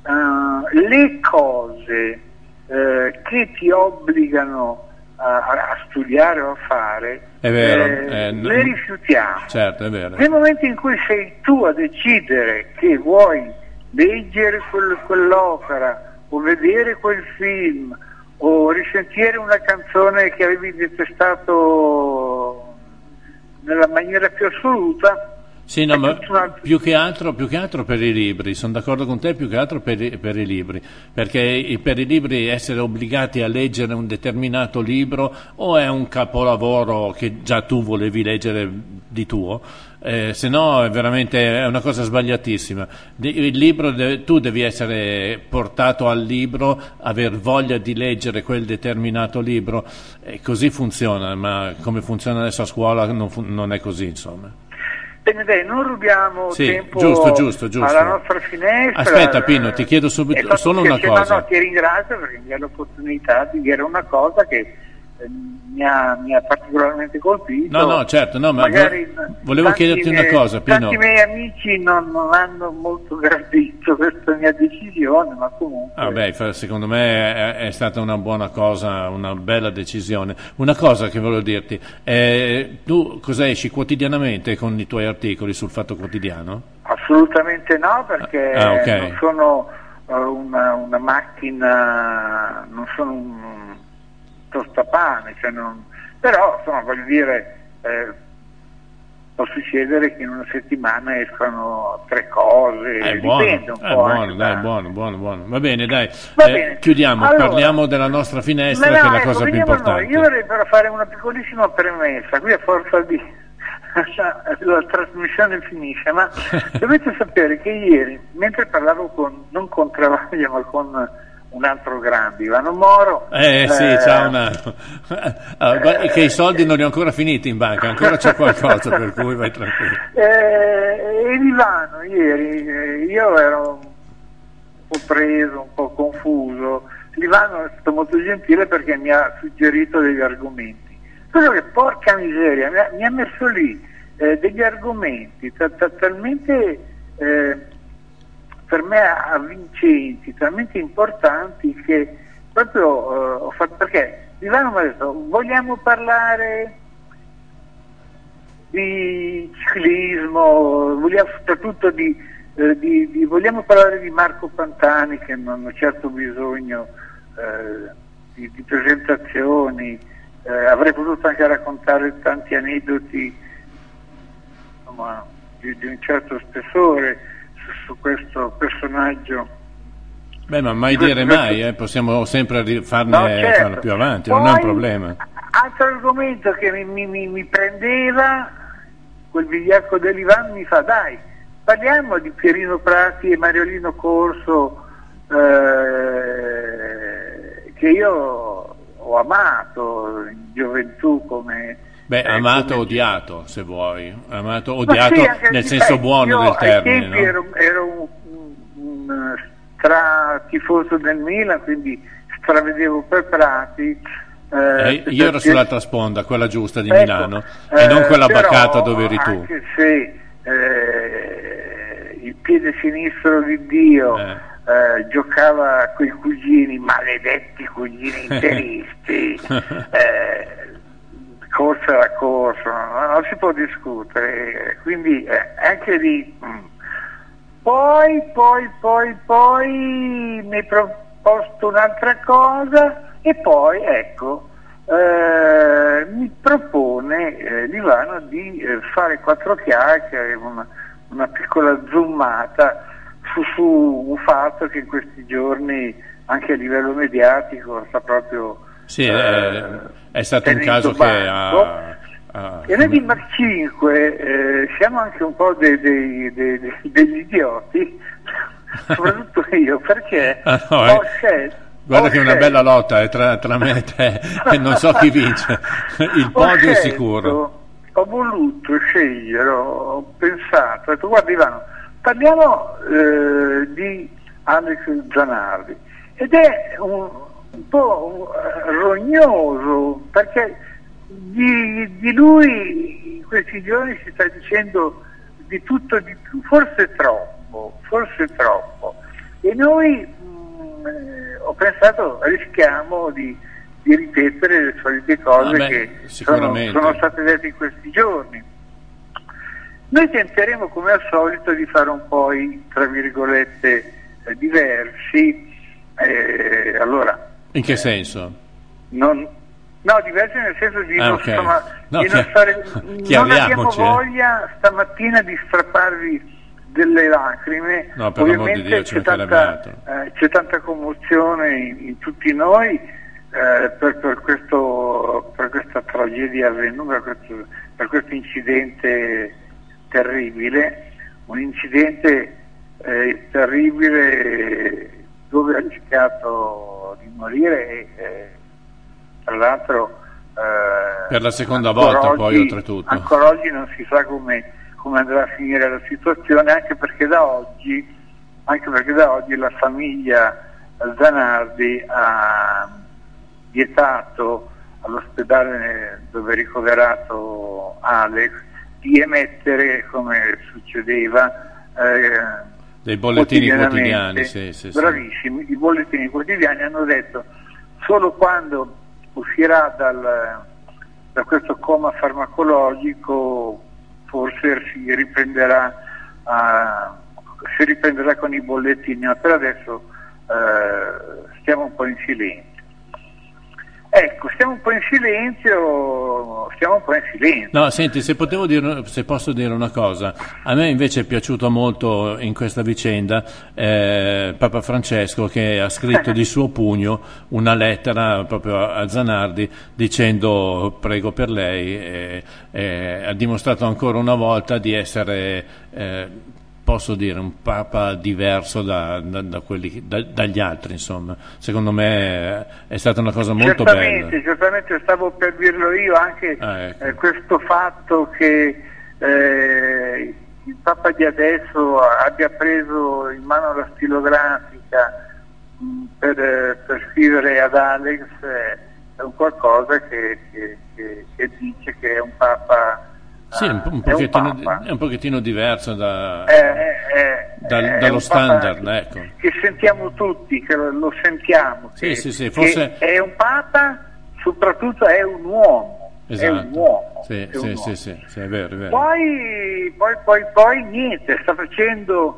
le cose che ti obbligano a studiare o a fare, È vero, le rifiutiamo. Certo, è vero. Nel momento in cui sei tu a decidere che vuoi leggere quell'opera, o vedere quel film, o risentire una canzone che avevi detestato nella maniera più assoluta. Sì, no, ma più che altro per i libri, sono d'accordo con te, più che altro per i libri, perché per i libri essere obbligati a leggere un determinato libro o è un capolavoro che già tu volevi leggere di tuo, se no è veramente una cosa sbagliatissima. Il libro, tu devi essere portato al libro, aver voglia di leggere quel determinato libro, e così funziona, ma come funziona adesso a scuola non è così, insomma. Bene, dai, non rubiamo tempo giusto. alla nostra finestra. Aspetta, Pino, ti chiedo subito solo una cosa. No, ti ringrazio perché mi dà l'opportunità di dire una cosa che mi ha particolarmente colpito. No, certo, no, ma volevo chiederti una cosa, Pino. Tanti miei amici non hanno molto gradito questa mia decisione, ma comunque... secondo me è stata una buona cosa, una bella decisione. Una cosa che volevo dirti, tu cosa esci quotidianamente con i tuoi articoli sul Fatto Quotidiano? Assolutamente no, perché okay. non sono una macchina, non sono un tostapane, però insomma, voglio dire, può succedere che in una settimana escano 3 cose, dipende un po'. Buono. Va bene, dai. Bene. Chiudiamo, allora, parliamo della nostra finestra, che è la cosa più importante. Io vorrei però fare una piccolissima premessa, qui a forza di la trasmissione finisce, ma dovete sapere che ieri, mentre parlavo non con Travaglio ma con un altro grande, Ivano Moro, sì, ciao Nano, che i soldi non li ho ancora finiti in banca, ancora c'è qualcosa, per cui vai tranquillo. E Ivano ieri, io ero un po' preso, un po' confuso. Ivano è stato molto gentile perché mi ha suggerito degli argomenti. Quello che, porca miseria, mi ha messo lì degli argomenti talmente per me avvincenti, talmente importanti, che proprio ho fatto, perché Ivano mi ha detto: vogliamo parlare di ciclismo, vogliamo soprattutto vogliamo parlare di Marco Pantani, che non ho certo bisogno di presentazioni. Avrei potuto anche raccontare tanti aneddoti, insomma, di un certo spessore su questo personaggio. Beh, ma mai dire mai, possiamo sempre farne più avanti. Poi, non è un problema. Altro argomento che mi prendeva, quel vigliacco dell'Ivan mi fa: dai, parliamo di Pierino Prati e Mariolino Corso, che io ho amato in gioventù come... amato, odiato, se vuoi. Amato, odiato, nel senso buono del termine. Ai tempi ero un tifoso del Milan, quindi stravedevo per Prati. Io ero sull'altra sponda, quella giusta di Ecco, Milano, e non quella però, baccata dove eri tu. Anche se il piede sinistro di Dio giocava coi cugini, maledetti cugini interisti, corsa alla corsa, non si può discutere, quindi anche lì. Poi mi hai proposto un'altra cosa e poi ecco mi propone Livano di fare 4 chiacchiere, una piccola zoomata su un fatto che in questi giorni anche a livello mediatico sta proprio Sì, è stato un caso che e noi di Mach 5 siamo anche un po' degli idioti, soprattutto io, perché ho scelto. Guarda che è una bella lotta tra me e te, e non so chi vince. Il podio è sicuro. Ho voluto scegliere, ho pensato, ho detto guarda Ivano, parliamo di Alex Zanardi, ed è un po' rognoso, perché di lui in questi giorni si sta dicendo di tutto di più, forse troppo, e noi ho pensato rischiamo di ripetere le solite cose che sono state dette in questi giorni. Noi tenteremo come al solito di fare un po' tra virgolette diversi, allora in che senso? No, diversi nel senso di non abbiamo voglia stamattina di strapparvi delle lacrime. No, per l'amor di Dio, c'è tanta commozione in tutti noi per questa tragedia avvenuta, per questo incidente terribile, un incidente terribile dove ha rischiato di morire e tra l'altro per la seconda volta oggi, poi oltretutto ancora oggi non si sa come andrà a finire la situazione, anche perché da oggi la famiglia Zanardi ha vietato all'ospedale dove è ricoverato Alex di emettere, come succedeva, dei bollettini quotidiani. Bravissimi, i bollettini quotidiani. Hanno detto solo quando uscirà da questo coma farmacologico forse si riprenderà con i bollettini, ma per adesso stiamo un po' in silenzio. Ecco, stiamo un po' in silenzio. No, senti, se posso dire una cosa, a me invece è piaciuto molto in questa vicenda Papa Francesco, che ha scritto di suo pugno una lettera proprio a Zanardi dicendo prego per lei, ha dimostrato ancora una volta di essere posso dire un papa diverso dagli altri, insomma. Secondo me è stata una cosa molto bella. Certamente stavo per dirlo io, anche questo fatto che il papa di adesso abbia preso in mano la stilografica per scrivere ad Alex è un qualcosa che dice che è un papa. Sì, è un pochettino diverso dallo standard, ecco. Che sentiamo tutti, che lo sentiamo. Sì, forse è un papa, soprattutto è un uomo. Esatto. È un uomo. Sì, è vero, è vero. Poi niente, sta facendo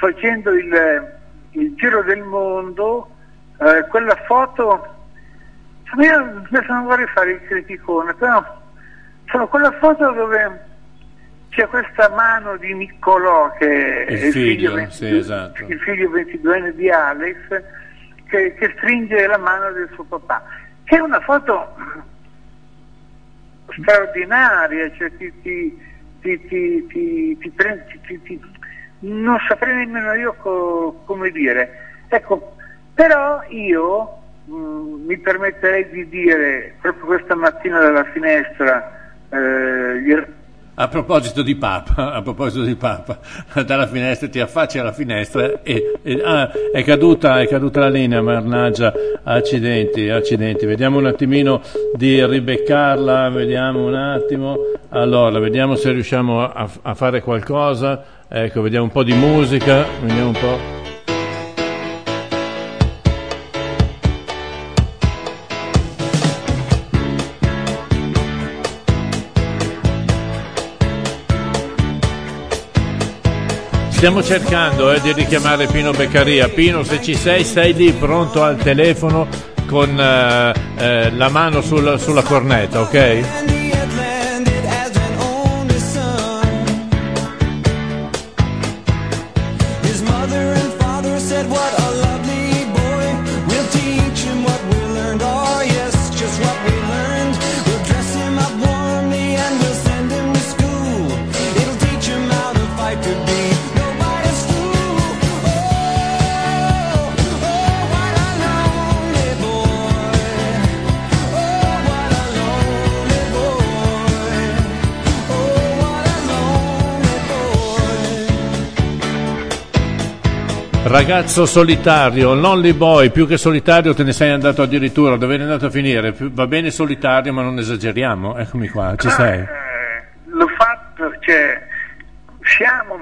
il giro del mondo, quella foto. Io adesso non vorrei fare il criticone, però sono quella foto dove c'è questa mano di Niccolò, che è il figlio 22enne di Alex, che stringe la mano del suo papà, che è una foto straordinaria, cioè non saprei nemmeno io come dire. Ecco, però io mi permetterei di dire proprio questa mattina dalla finestra, a proposito di Papa, dalla finestra ti affacci alla finestra è caduta la linea, mannaggia, accidenti, vediamo un attimino di ribeccarla, vediamo un attimo, allora vediamo se riusciamo a fare qualcosa, ecco, vediamo un po' di musica, vediamo un po'. Stiamo cercando di richiamare Pino Beccaria. Pino, se ci sei, stai lì pronto al telefono con la mano sulla cornetta, ok? Ragazzo solitario, lonely boy, più che solitario te ne sei andato addirittura, dove eri andato a finire? Va bene solitario ma non esageriamo, eccomi qua, ci sei. L'ho fatto, cioè siamo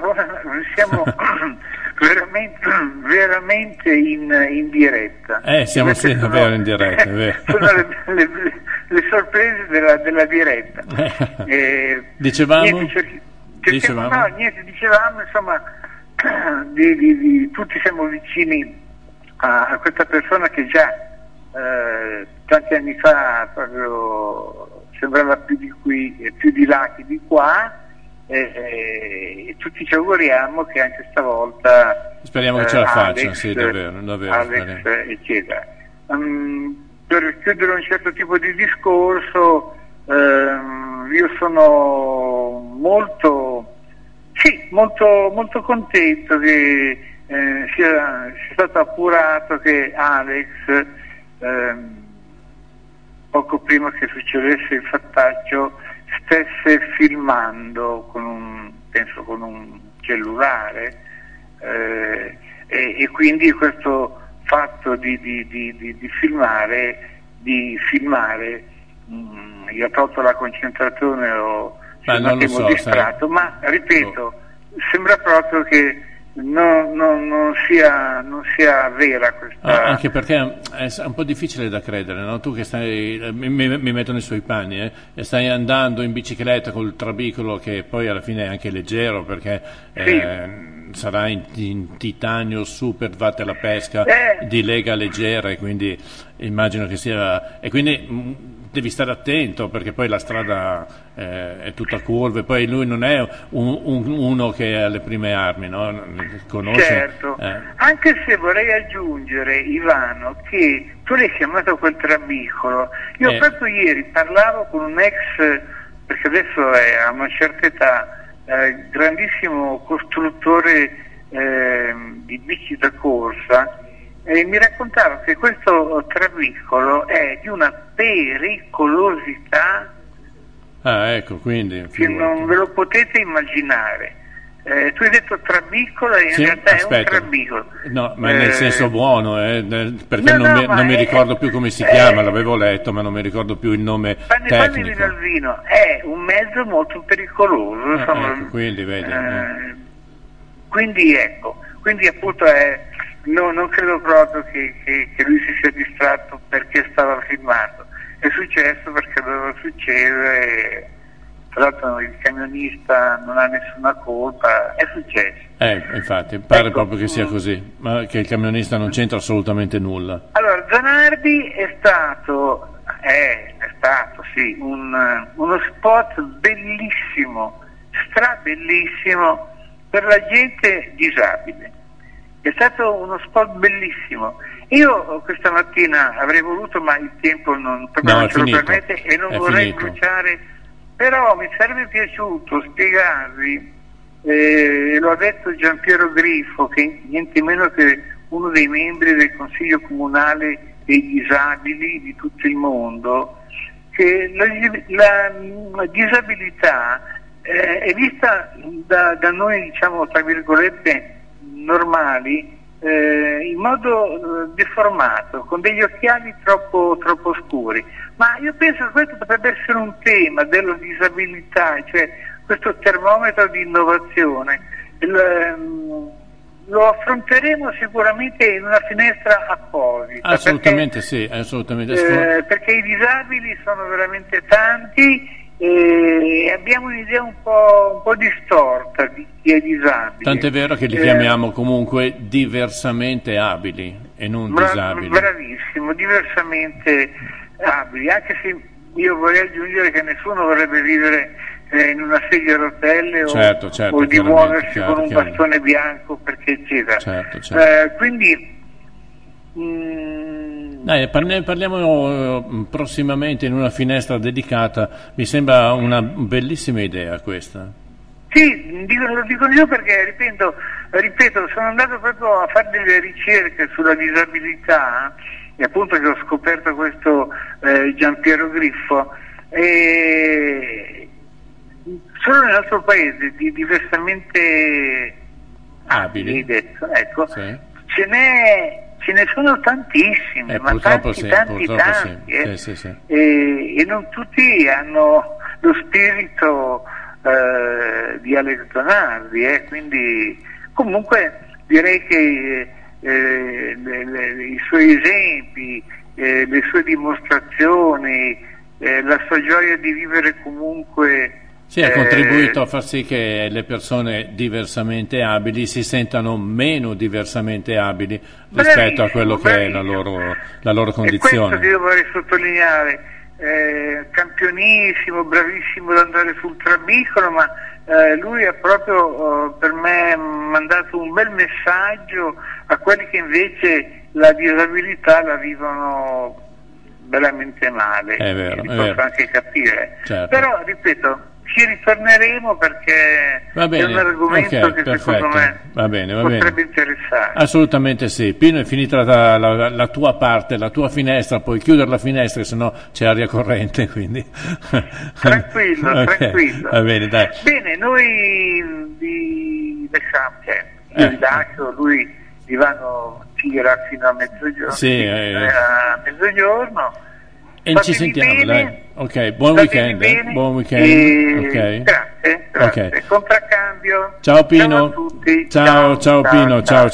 veramente in diretta. Siamo sì, è vero, in diretta, è vero. Sono le sorprese della diretta. Dicevamo? Dicevamo insomma tutti siamo vicini a questa persona che già tanti anni fa proprio sembrava più di qui e più di là che di qua, e tutti ci auguriamo che anche stavolta speriamo che ce la faccia, Alex, sì, davvero Alex eccetera. Per chiudere un certo tipo di discorso, io sono molto contento che sia stato appurato che Alex poco prima che succedesse il fattaccio stesse filmando con un cellulare, e quindi questo fatto di filmare gli ha tolto la concentrazione o un attimo distratto, ma ripeto, sembra proprio che non sia vera questa. Anche perché è un po' difficile da credere, no? Tu che stai, mi metto nei suoi panni, e stai andando in bicicletta col trabicolo che poi alla fine è anche leggero, perché sarà in titanio super vatte alla pesca di lega leggera, e quindi immagino che sia, e quindi devi stare attento, perché poi la strada è tutta curve, poi lui non è uno che ha le prime armi, no? Conosce, certo, anche se vorrei aggiungere, Ivano, che tu l'hai chiamato quel trabicolo, io proprio ieri parlavo con un ex, perché adesso è a una certa età, grandissimo costruttore di bici da corsa, e mi raccontava che questo trabicolo è di una pericolosità ecco, quindi che non ve lo potete immaginare. Tu hai detto trabicolo, e in realtà è un trabicolo. No, ma nel senso buono, perché non mi ricordo più come si chiama, l'avevo letto, ma non mi ricordo più il nome tecnico. Dal vino, è un mezzo molto pericoloso. Ecco, quindi vedi. Quindi appunto non credo proprio che lui si sia distratto perché stava filmando. È successo perché doveva succedere. Tra l'altro il camionista non ha nessuna colpa, è successo. Infatti, pare proprio che sia così, ma che il camionista non c'entra assolutamente nulla. Allora, Zanardi è stato sì, uno spot bellissimo, strabellissimo per la gente disabile. È stato uno spot bellissimo. Io questa mattina avrei voluto, ma il tempo non ce lo permette e non vorrei bruciare. Però mi sarebbe piaciuto spiegarvi, lo ha detto Giampiero Grifo, che niente meno che uno dei membri del Consiglio Comunale dei Disabili di tutto il mondo, che la disabilità è vista da noi, diciamo, tra virgolette, normali, in modo deformato, con degli occhiali troppo scuri. Ma io penso che questo potrebbe essere un tema della disabilità, cioè questo termometro di innovazione. Lo affronteremo sicuramente in una finestra apposita. Assolutamente perché, sì, assolutamente. Perché i disabili sono veramente tanti e abbiamo un'idea un po' distorta di chi è disabile. Tant'è vero che li chiamiamo comunque diversamente abili e non disabili. Bravissimo, diversamente abili, anche se io vorrei aggiungere che nessuno vorrebbe vivere in una sedia a rotelle certo, o di muoversi chiaro, con un bastone bianco perché eccetera. Certo. Quindi dai, parliamo prossimamente in una finestra dedicata, mi sembra una bellissima idea questa. Sì, lo dico io perché, ripeto, sono andato proprio a fare delle ricerche sulla disabilità e appunto che ho scoperto questo Giampiero Griffo e solo nel nostro paese di diversamente abili, detto, ecco, sì. Ce ne sono tantissimi, ma tanti. Sì. E non tutti hanno lo spirito di Alex Donardi, quindi comunque direi che i suoi esempi, le sue dimostrazioni, la sua gioia di vivere comunque sì, ha contribuito a far sì che le persone diversamente abili si sentano meno diversamente abili rispetto a quello che è la loro condizione. E questo che io vorrei sottolineare, campionissimo, bravissimo ad andare sul trabicolo, ma lui ha proprio per me mandato un bel messaggio a quelli che invece la disabilità la vivono veramente male. È vero, posso anche capire. Certo. Però, ripeto, ci ritorneremo perché è un argomento che secondo me potrebbe interessare. Assolutamente sì. Pino, è finita la tua parte, la tua finestra, puoi chiudere la finestra, se no c'è aria corrente, quindi tranquillo. Va bene, dai. Bene, noi vi lasciamo, io vi lascio, lui Ivano tira fino a mezzogiorno, a mezzogiorno. E ci sentiamo, bene, dai. Ok, buon weekend. Okay. Grazie. Okay. Contraccambio. Ciao Pino. Ciao a tutti. Ciao Pino. Ciao.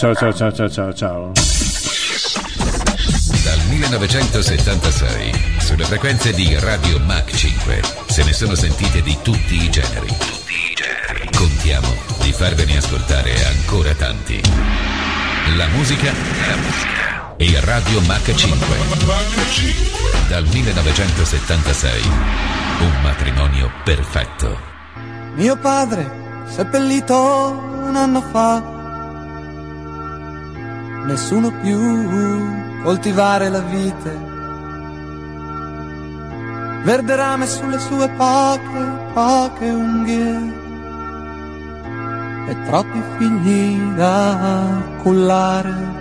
Dal 1976, sulle frequenze di Radio Mach 5, se ne sono sentite di tutti i generi. Contiamo di farvene ascoltare ancora tanti. La musica e Radio Mach 5. Dal 1976, un matrimonio perfetto. Mio padre, seppellito un anno fa, nessuno più coltivare la vite, verde rame sulle sue poche unghie e troppi figli da cullare.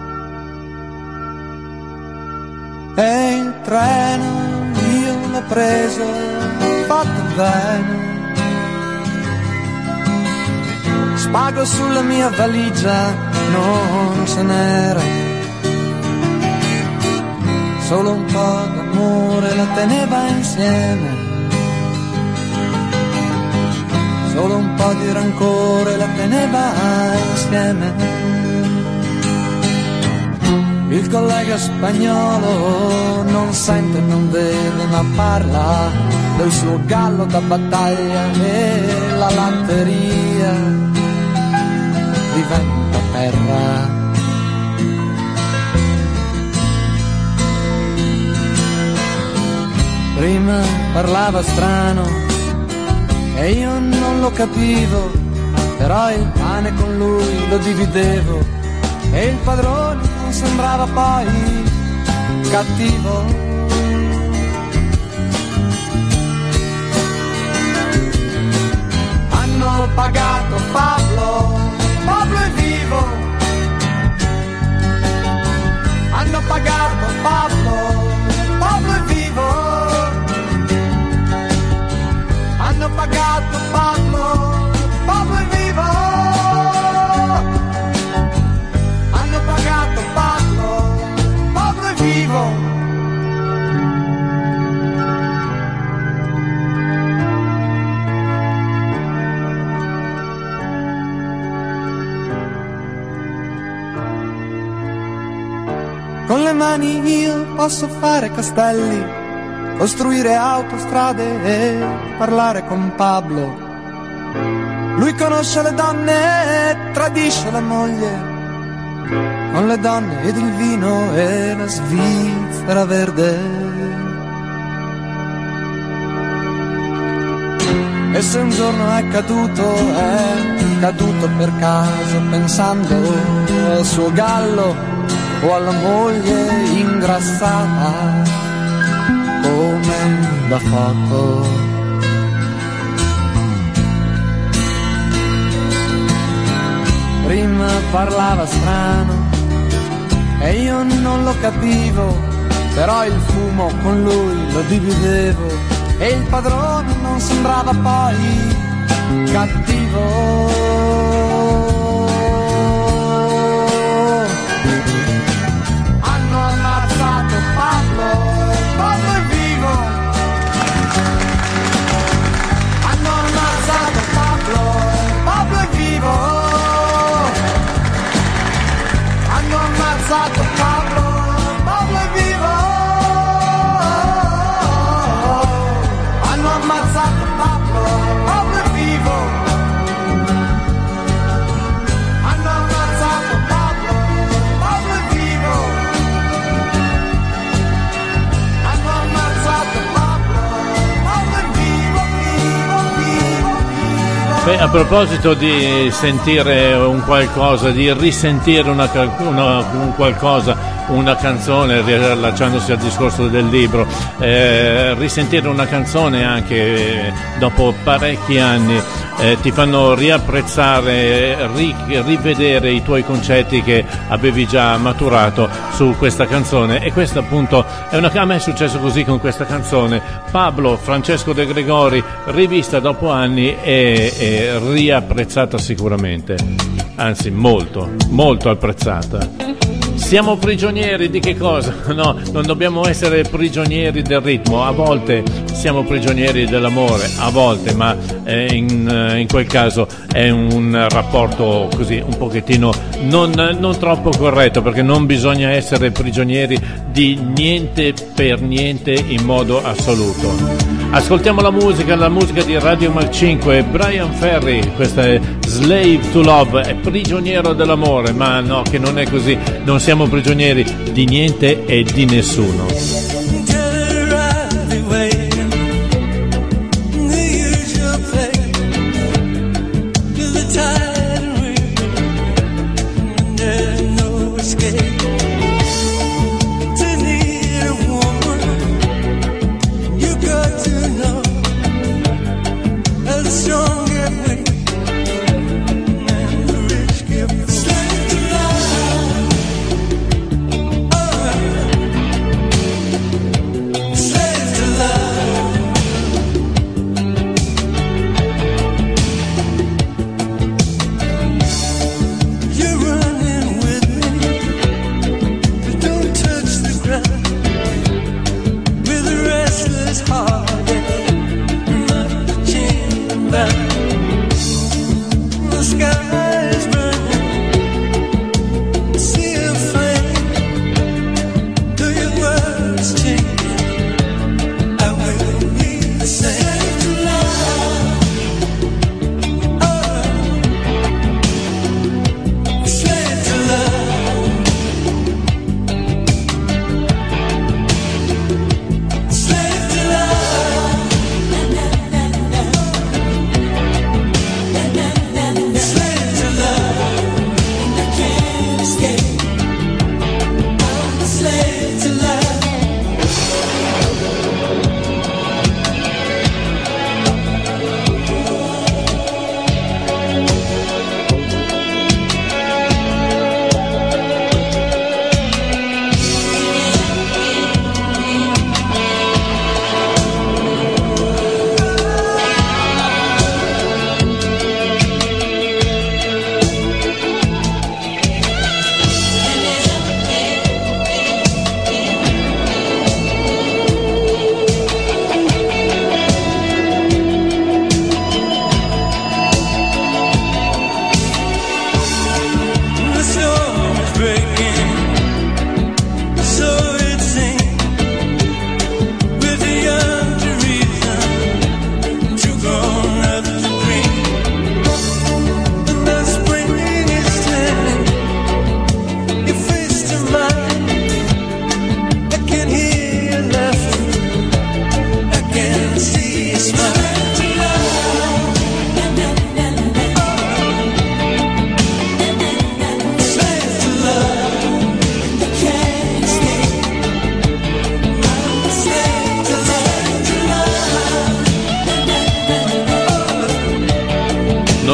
E il treno io l'ho preso, fatto bene, spago sulla mia valigia non ce n'era, solo un po' d'amore la teneva insieme, solo un po' di rancore la teneva insieme. Il collega spagnolo non sente, non vede, ma parla del suo gallo da battaglia e la latteria diventa terra. Prima parlava strano e io non lo capivo, però il pane con lui lo dividevo e il padrone sembrava poi cattivo. Hanno pagato Pablo è vivo. Hanno pagato Pablo è vivo. Hanno pagato Pablo Con le mani io posso fare castelli, costruire autostrade e parlare con Pablo. Lui conosce le donne e tradisce la moglie, con le donne ed il vino e la Svizzera verde. E se un giorno è caduto per caso, pensando al suo gallo o alla moglie ingrassata come da fuoco. Prima parlava strano e io non lo capivo, però il fumo con lui lo dividevo e il padrone non sembrava poi cattivo. Pablo è vivo. Hanno ammazzato Pablo è vivo. Hanno ammazzato Pablo è vivo. Hanno ammazzato Pablo è vivo. Hanno ammazzato Pablo è vivo. Beh, a proposito di sentire un qualcosa, di risentire un qualcosa, una canzone, riallacciandosi al discorso del libro, risentire una canzone anche dopo parecchi anni ti fanno riapprezzare, rivedere i tuoi concetti che avevi già maturato su questa canzone. E questa appunto è a me è successo così con questa canzone. Pablo Francesco De Gregori, rivista dopo anni e riapprezzata sicuramente, anzi molto apprezzata. Siamo prigionieri di che cosa? No, non dobbiamo essere prigionieri del ritmo. A volte siamo prigionieri dell'amore, a volte, ma in quel caso è un rapporto così un pochettino non troppo corretto, perché non bisogna essere prigionieri di niente per niente in modo assoluto. Ascoltiamo la musica di Radio Mac 5, Brian Ferry, questa è Slave to Love, è prigioniero dell'amore, ma no, che non è così, non siamo prigionieri di niente e di nessuno.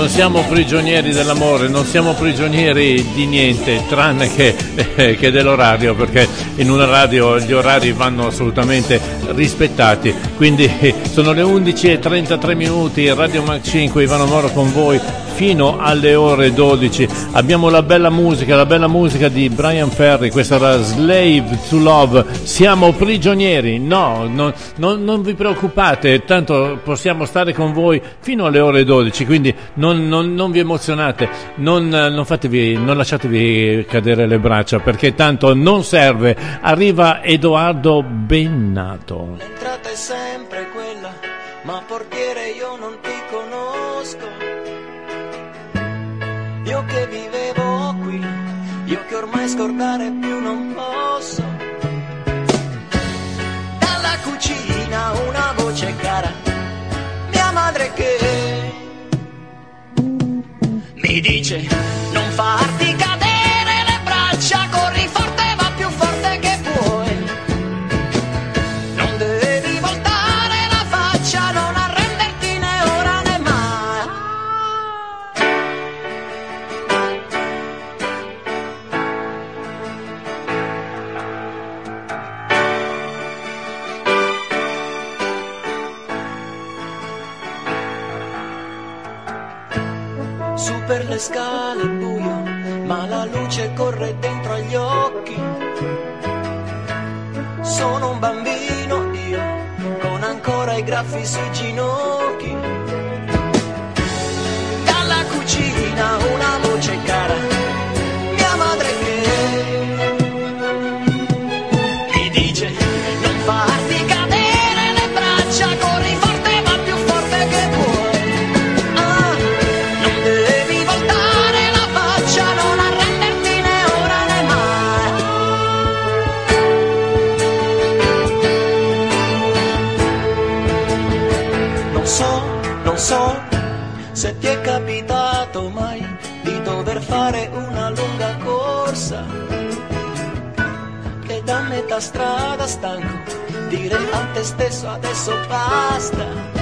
non siamo prigionieri dell'amore, non siamo prigionieri di niente tranne che dell'orario, perché in una radio gli orari vanno assolutamente rispettati. Quindi sono le 11:33, Radio Mac 5, Ivano Moro con voi fino alle ore 12. Abbiamo la bella musica di Brian Ferry, questa era Slave to Love. Siamo prigionieri? No, non vi preoccupate, tanto possiamo stare con voi fino alle ore 12, quindi non vi emozionate, non lasciatevi cadere le braccia, perché tanto non serve. Arriva Edoardo Bennato. L'entrata è sempre quella, ma portiere io non ti conosco. Io che vivevo qui, io che ormai scordare più non posso. Dalla cucina una voce cara, mia madre che mi dice non farti cadere le braccia, corri forte, va più forte che puoi. Non devi voltare la faccia, non arrenderti né ora né mai. Su per le scale è buio, ma la luce corre dentro agli occhi. Sono un bambino io, con ancora i graffi sui ginocchi. Dalla cucina una voce cara, mia madre che mi dice non farti cadere le braccia, corri forte, va più forte che puoi. Non devi voltare la faccia, non arrenderti né ora né mai. Non so se ti è capitato mai di dover fare una lunga corsa, che da metà strada stanco dire a te stesso adesso basta.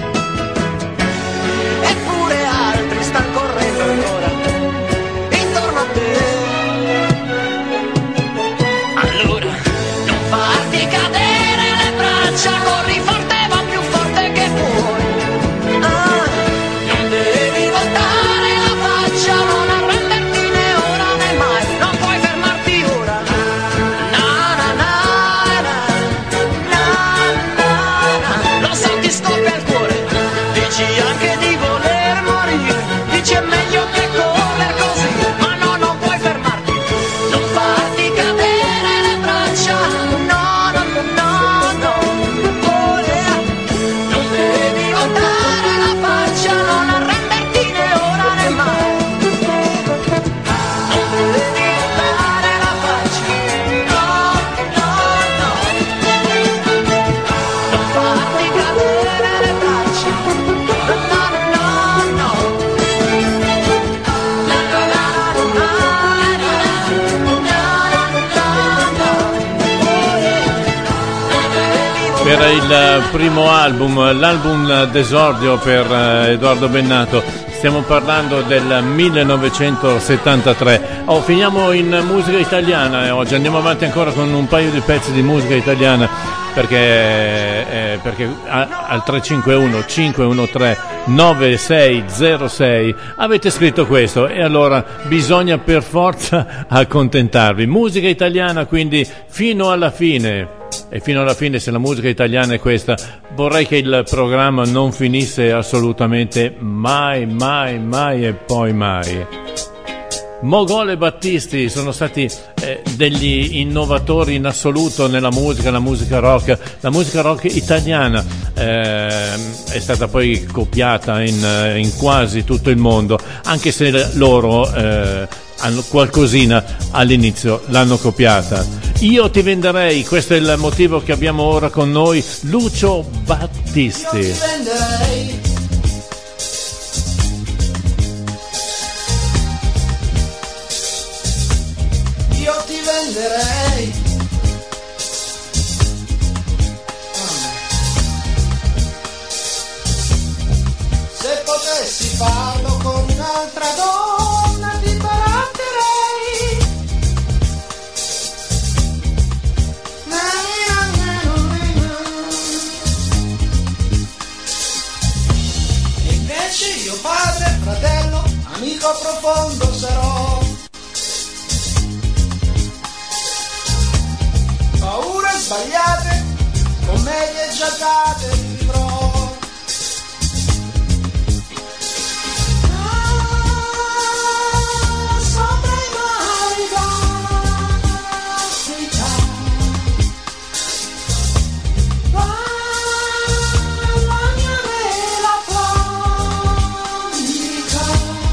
Eppure altri stanno correndo ancora intorno a te. Allora non farti cadere le braccia, corri forte, va più forte che puoi. Non devi voltare la faccia, non arrenderti né ora né mai. Non puoi fermarti ora. Na na na na, na na na. Lo so ti scoppia il cuore, dici anche di voler morire, dici è meglio che correr così, ma no, non puoi fermarti, non farti cadere le braccia, no, no, no, no, no, oh yeah. Non devi voltare la faccia, non arrenderti né ora né mai. Non devi voltare la faccia, no, no, no. Non farti cadere le braccia, no, no, no. La la la la la Per il primo album, l'album d'esordio per Edoardo Bennato, stiamo parlando del 1973. Finiamo in musica italiana oggi, andiamo avanti ancora con un paio di pezzi di musica italiana, perché al 351 513 9606 avete scritto questo e allora bisogna per forza accontentarvi. Musica italiana quindi fino alla fine. E fino alla fine, se la musica italiana è questa, vorrei che il programma non finisse assolutamente mai, mai, mai e poi mai. Mogol e Battisti sono stati degli innovatori in assoluto nella musica, la musica rock italiana è stata poi copiata in quasi tutto il mondo, anche se loro hanno qualcosina all'inizio l'hanno copiata. Io ti venderei, questo è il motivo che abbiamo ora con noi Lucio Battisti. Io ti venderei. Io ti venderei. Se potessi farlo con una profondo sarò. Paure sbagliate, commedie giocate, vivrò. Sopra i mari d'Africa, va la mia vela atlantica,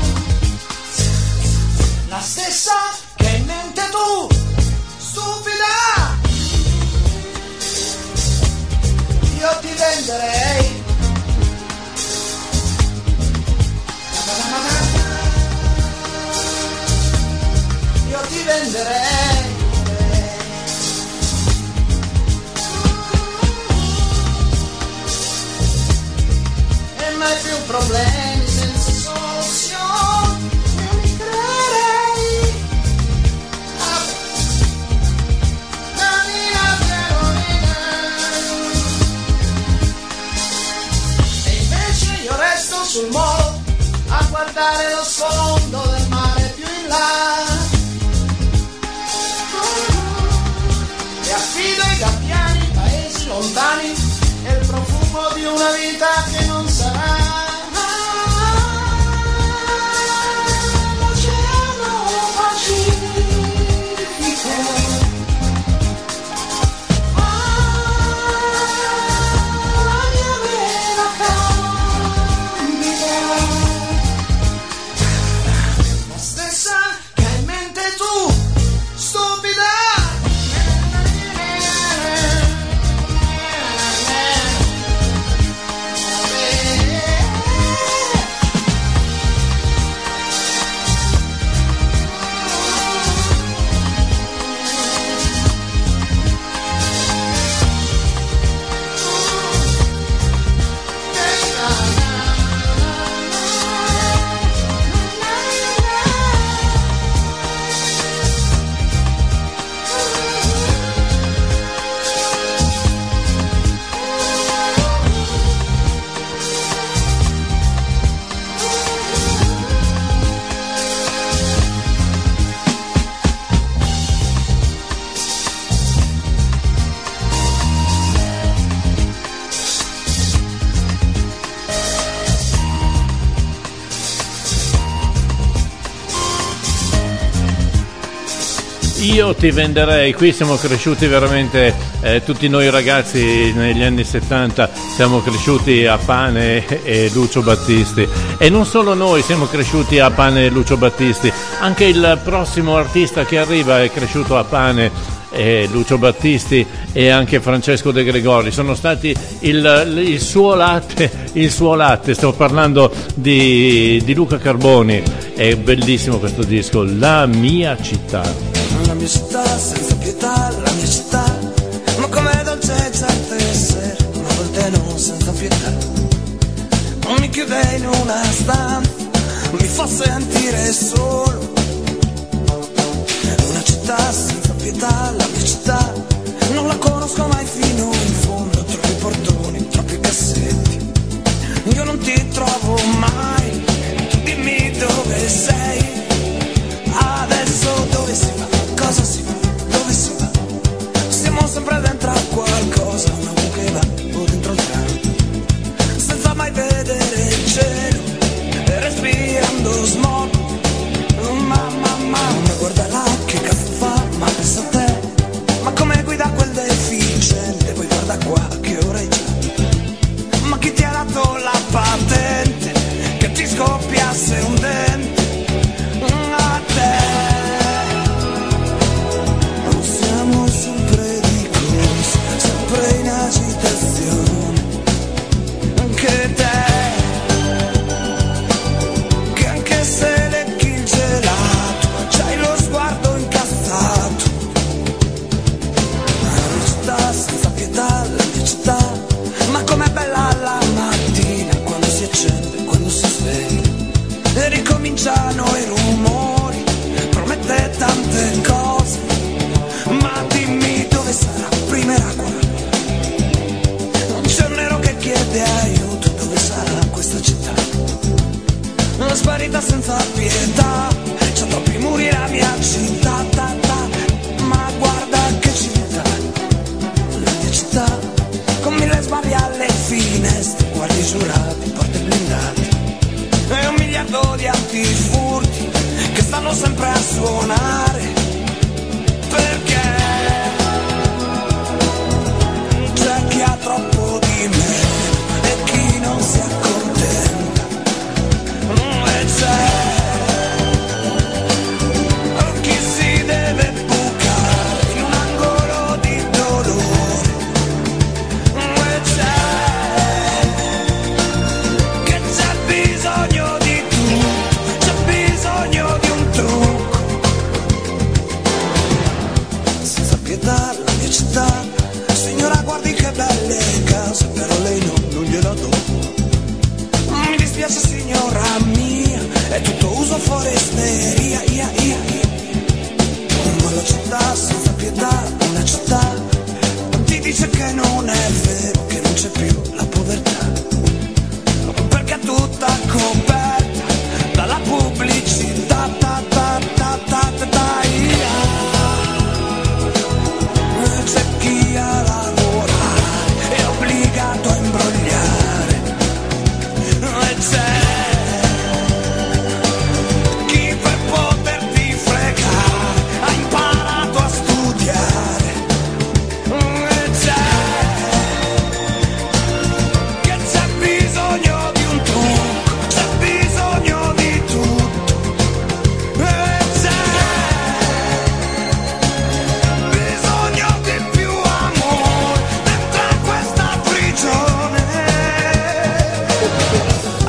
la stessa che hai in mente tu, stupida. Io ti venderei. Io ti venderei. E mai più problemi senza soluzione. E mi creerei. E invece io resto sul molo a guardare lo sfondo del mare più in là. E affido ai gabbiani, paesi lontani, e il profumo di una vita che non sarà. L'oceano Pacifico. La mia vela candida, la stessa che hai in mente tu, stupida. Io ti venderei, qui siamo cresciuti veramente, tutti noi ragazzi negli anni 70 siamo cresciuti a Pane e Lucio Battisti, e non solo noi siamo cresciuti a Pane e Lucio Battisti, anche il prossimo artista che arriva è cresciuto a Pane e Lucio Battisti, e anche Francesco De Gregori sono stati il suo latte. Stavo parlando di Luca Carboni. È bellissimo questo disco, La mia città. La mia città senza pietà, la mia città, ma com'è dolce certe essere, a volte non senza pietà. Non mi chiudei in una stanza, mi fa sentire solo. Una città senza pietà, la mia città, non la conosco mai fino in fondo. Troppi portoni, troppi cassetti, io non ti trovo mai. Dimmi dove sei, adesso dove si va? Cosa si fa? Dove si va? Siamo sempre dentro a qualcosa, una che va o dentro il treno, senza mai vedere il cielo, e respirando smog. Mamma, guarda là che cazzo fa, ma pensa a te, ma come guida quel deficiente, poi guarda qua che ora è già, ma chi ti ha dato la patente?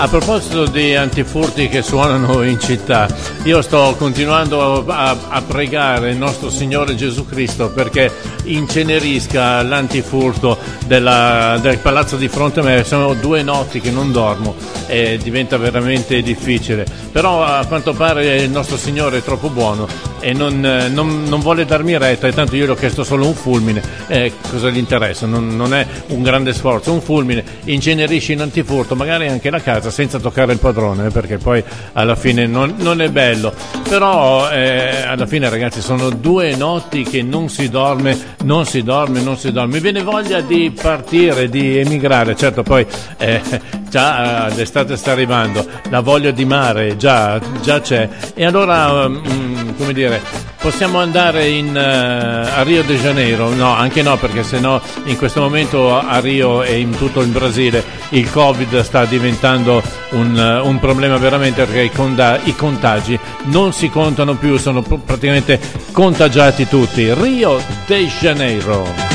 A proposito di antifurti che suonano in città, io sto continuando a pregare il nostro Signore Gesù Cristo perché incenerisca l'antifurto del palazzo di fronte a me. Sono 2 notti che non dormo e diventa veramente difficile, però a quanto pare il nostro Signore è troppo buono e non vuole darmi retta, e tanto io gli ho chiesto solo un fulmine, cosa gli interessa? Non è un grande sforzo, un fulmine, incenerisci in antifurto magari anche la casa senza toccare il padrone, perché poi alla fine non è bello, però alla fine, ragazzi, sono 2 notti che non si dorme, mi viene voglia di partire, di emigrare. Certo, poi già l'estate sta arrivando, la voglia di mare già c'è, e allora come dire, possiamo andare a Rio de Janeiro? No, anche no, perché sennò in questo momento a Rio e in tutto il Brasile il Covid sta diventando un problema veramente, perché i contagi non si contano più, sono praticamente contagiati tutti. Rio de Janeiro.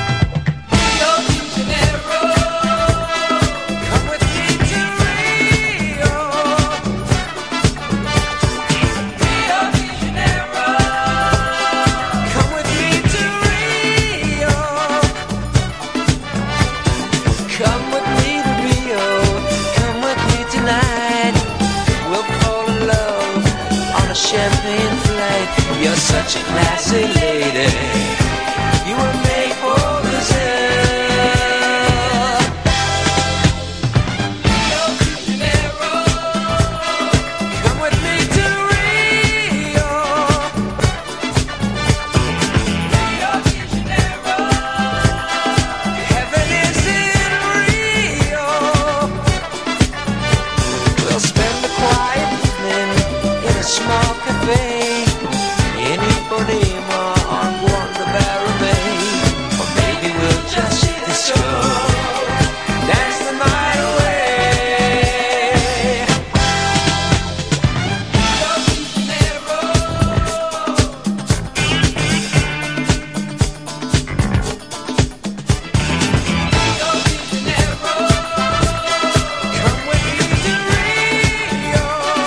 Such a classy lady, you were made for Brazil. Rio de Janeiro, come with me to Rio. Rio de Janeiro, heaven is in Rio. We'll spend a quiet evening in a small cafe. On Guanabara Bay, or maybe we'll just disco, dance the night away. Rio de Janeiro, come with me to Rio.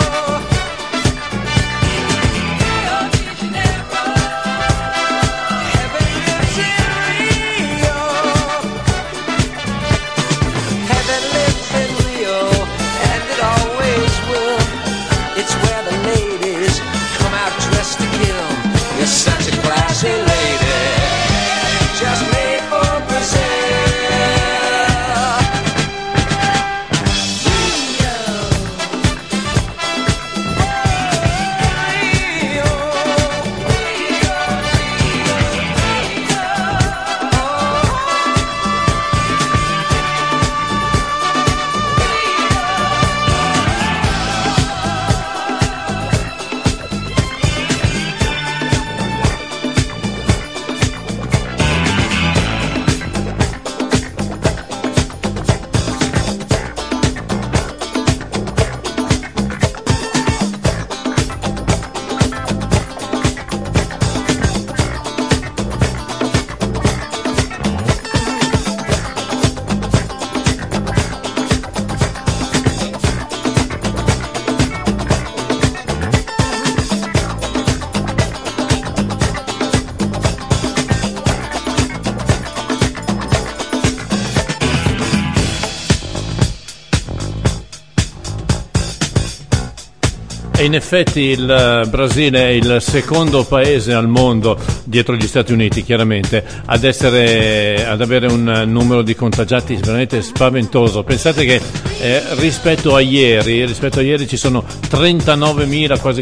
Such a classy lady, just made for Brazil. In effetti il Brasile è il secondo paese al mondo, dietro gli Stati Uniti chiaramente, ad avere un numero di contagiati veramente spaventoso. Pensate che rispetto a ieri ci sono 39.000, quasi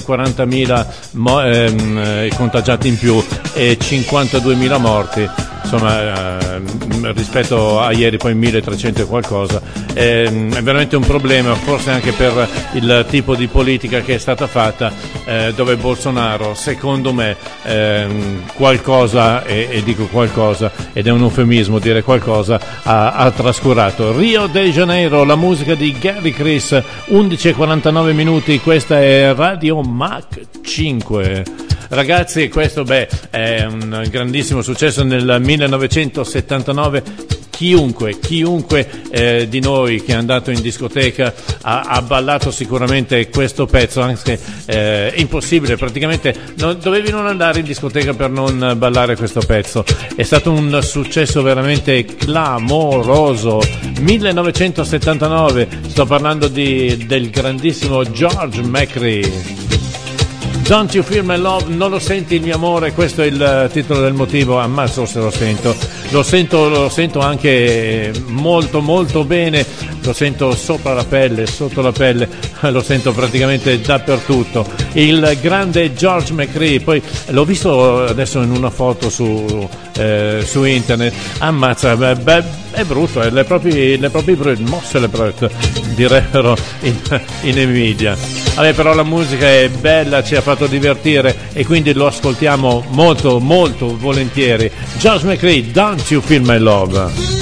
40.000 contagiati in più e 52.000 morti. Insomma, rispetto a ieri poi 1.300 e qualcosa, è veramente un problema, forse anche per il tipo di politica che è stata fatta, dove Bolsonaro, secondo me, qualcosa, e dico qualcosa, ed è un eufemismo dire qualcosa, ha trascurato. Rio de Janeiro, la musica di Gary Chris, 11:49 minuti, questa è Radio Mach 5. Ragazzi, questo è un grandissimo successo nel 1979. chiunque di noi che è andato in discoteca ha ballato sicuramente questo pezzo, anche è impossibile, praticamente dovevi non andare in discoteca per non ballare questo pezzo. È stato un successo veramente clamoroso. 1979, sto parlando del grandissimo George McCrae. Don't You Feel My Love, non lo senti il mio amore, questo è il titolo del motivo. Ammazzo se lo sento anche molto molto bene, lo sento sopra la pelle, sotto la pelle, lo sento praticamente dappertutto. Il grande George McCrae, poi l'ho visto adesso in una foto su internet. Ammazza, è brutto, le proprie mosse direbbero in Emilia. Vabbè, però la musica è bella, ci ha fatto divertire e quindi lo ascoltiamo molto molto volentieri. George McCrae, Don't You Feel My Love.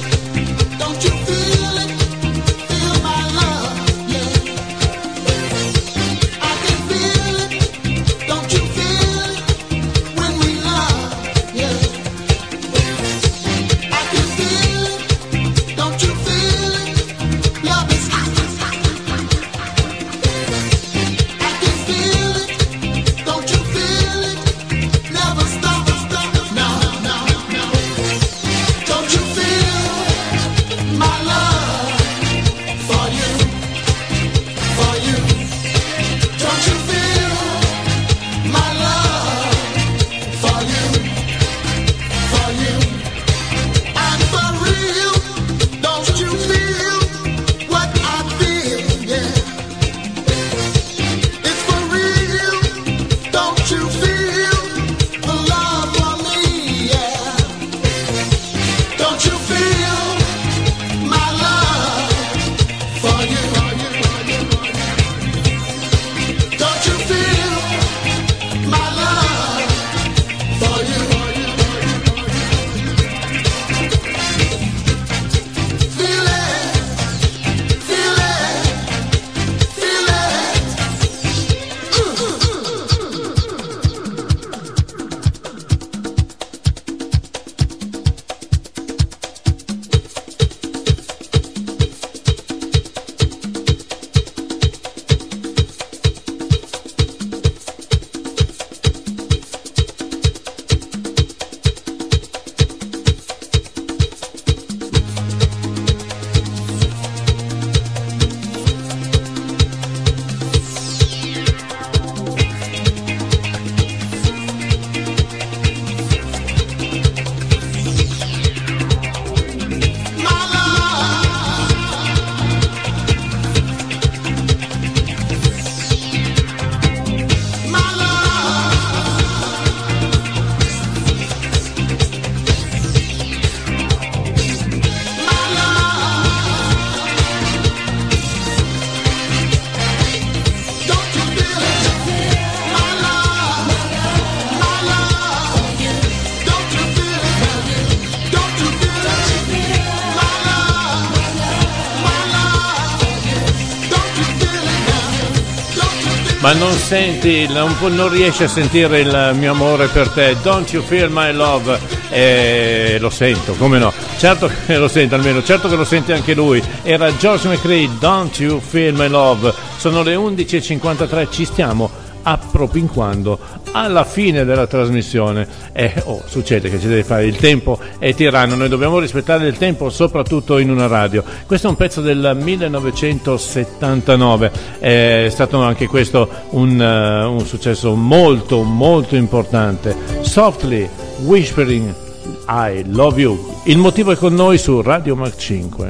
Ma non riesci a sentire il mio amore per te. Don't You Feel My Love. Lo sento, come no? Certo che lo sento, almeno certo che lo sente anche lui. Era George McCrae, Don't You Feel My Love. Sono le 11:53, ci stiamo appropinquando alla fine della trasmissione. Succede che ci deve fare, il tempo è tiranno, noi dobbiamo rispettare il tempo soprattutto in una radio. Questo è un pezzo del 1979, è stato anche questo un successo molto molto importante. Softly Whispering I Love You, il motivo è con noi su Radio Mac 5.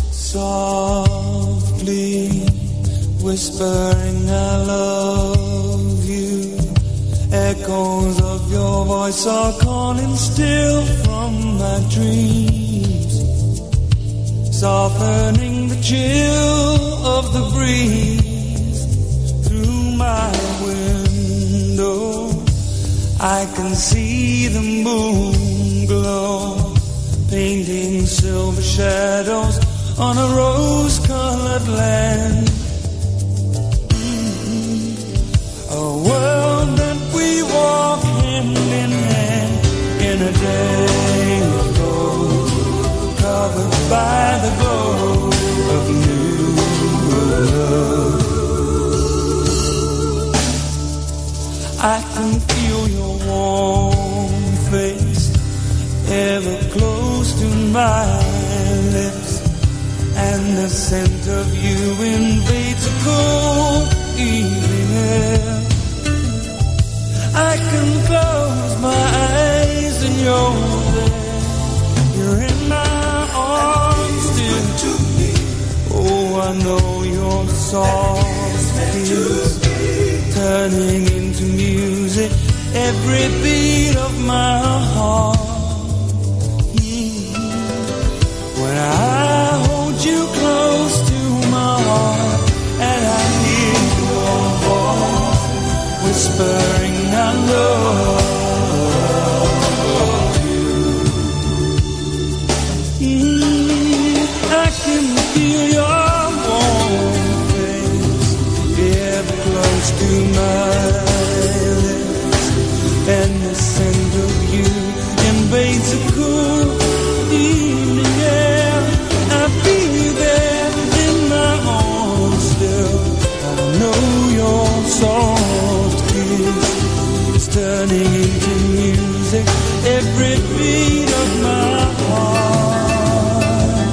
Softly whispering I love you, echoes of your voice are calling still from my dreams, softening the chill of the breeze through my window. I can see the moon glow, painting silver shadows on a rose-colored land. A world that we walk hand in hand in a day of gold, by the glow of new love. I can feel your warm face ever close to my lips, and the scent of you invades a cold evening air. I can close my eyes and you're there. You're in my arms still. Oh, I know your soft kiss turning into music every beat of my heart. When I hold you close to my heart and I hear your voice whispering I love you. I can feel your warm face ever close to my lips, and the scent of you invades a cool evening air. I feel that in my arms still. I know your soft kiss is turning into music every beat of my heart.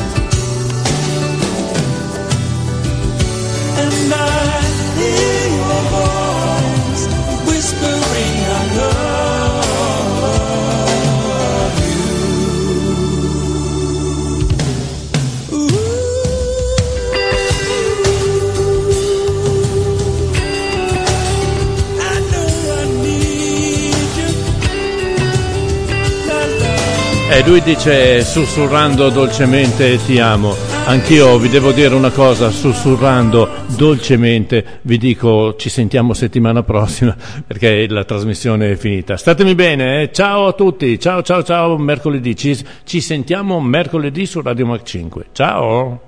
And I hear your voice whispering I love you. Ooh. I know I need you. La, la. E lui dice sussurrando dolcemente ti amo. Anch'io vi devo dire una cosa, sussurrando dolcemente vi dico ci sentiamo settimana prossima perché la trasmissione è finita. Statemi bene, eh? Ciao a tutti, ciao ciao ciao, mercoledì ci sentiamo mercoledì su Radio Mac 5. Ciao.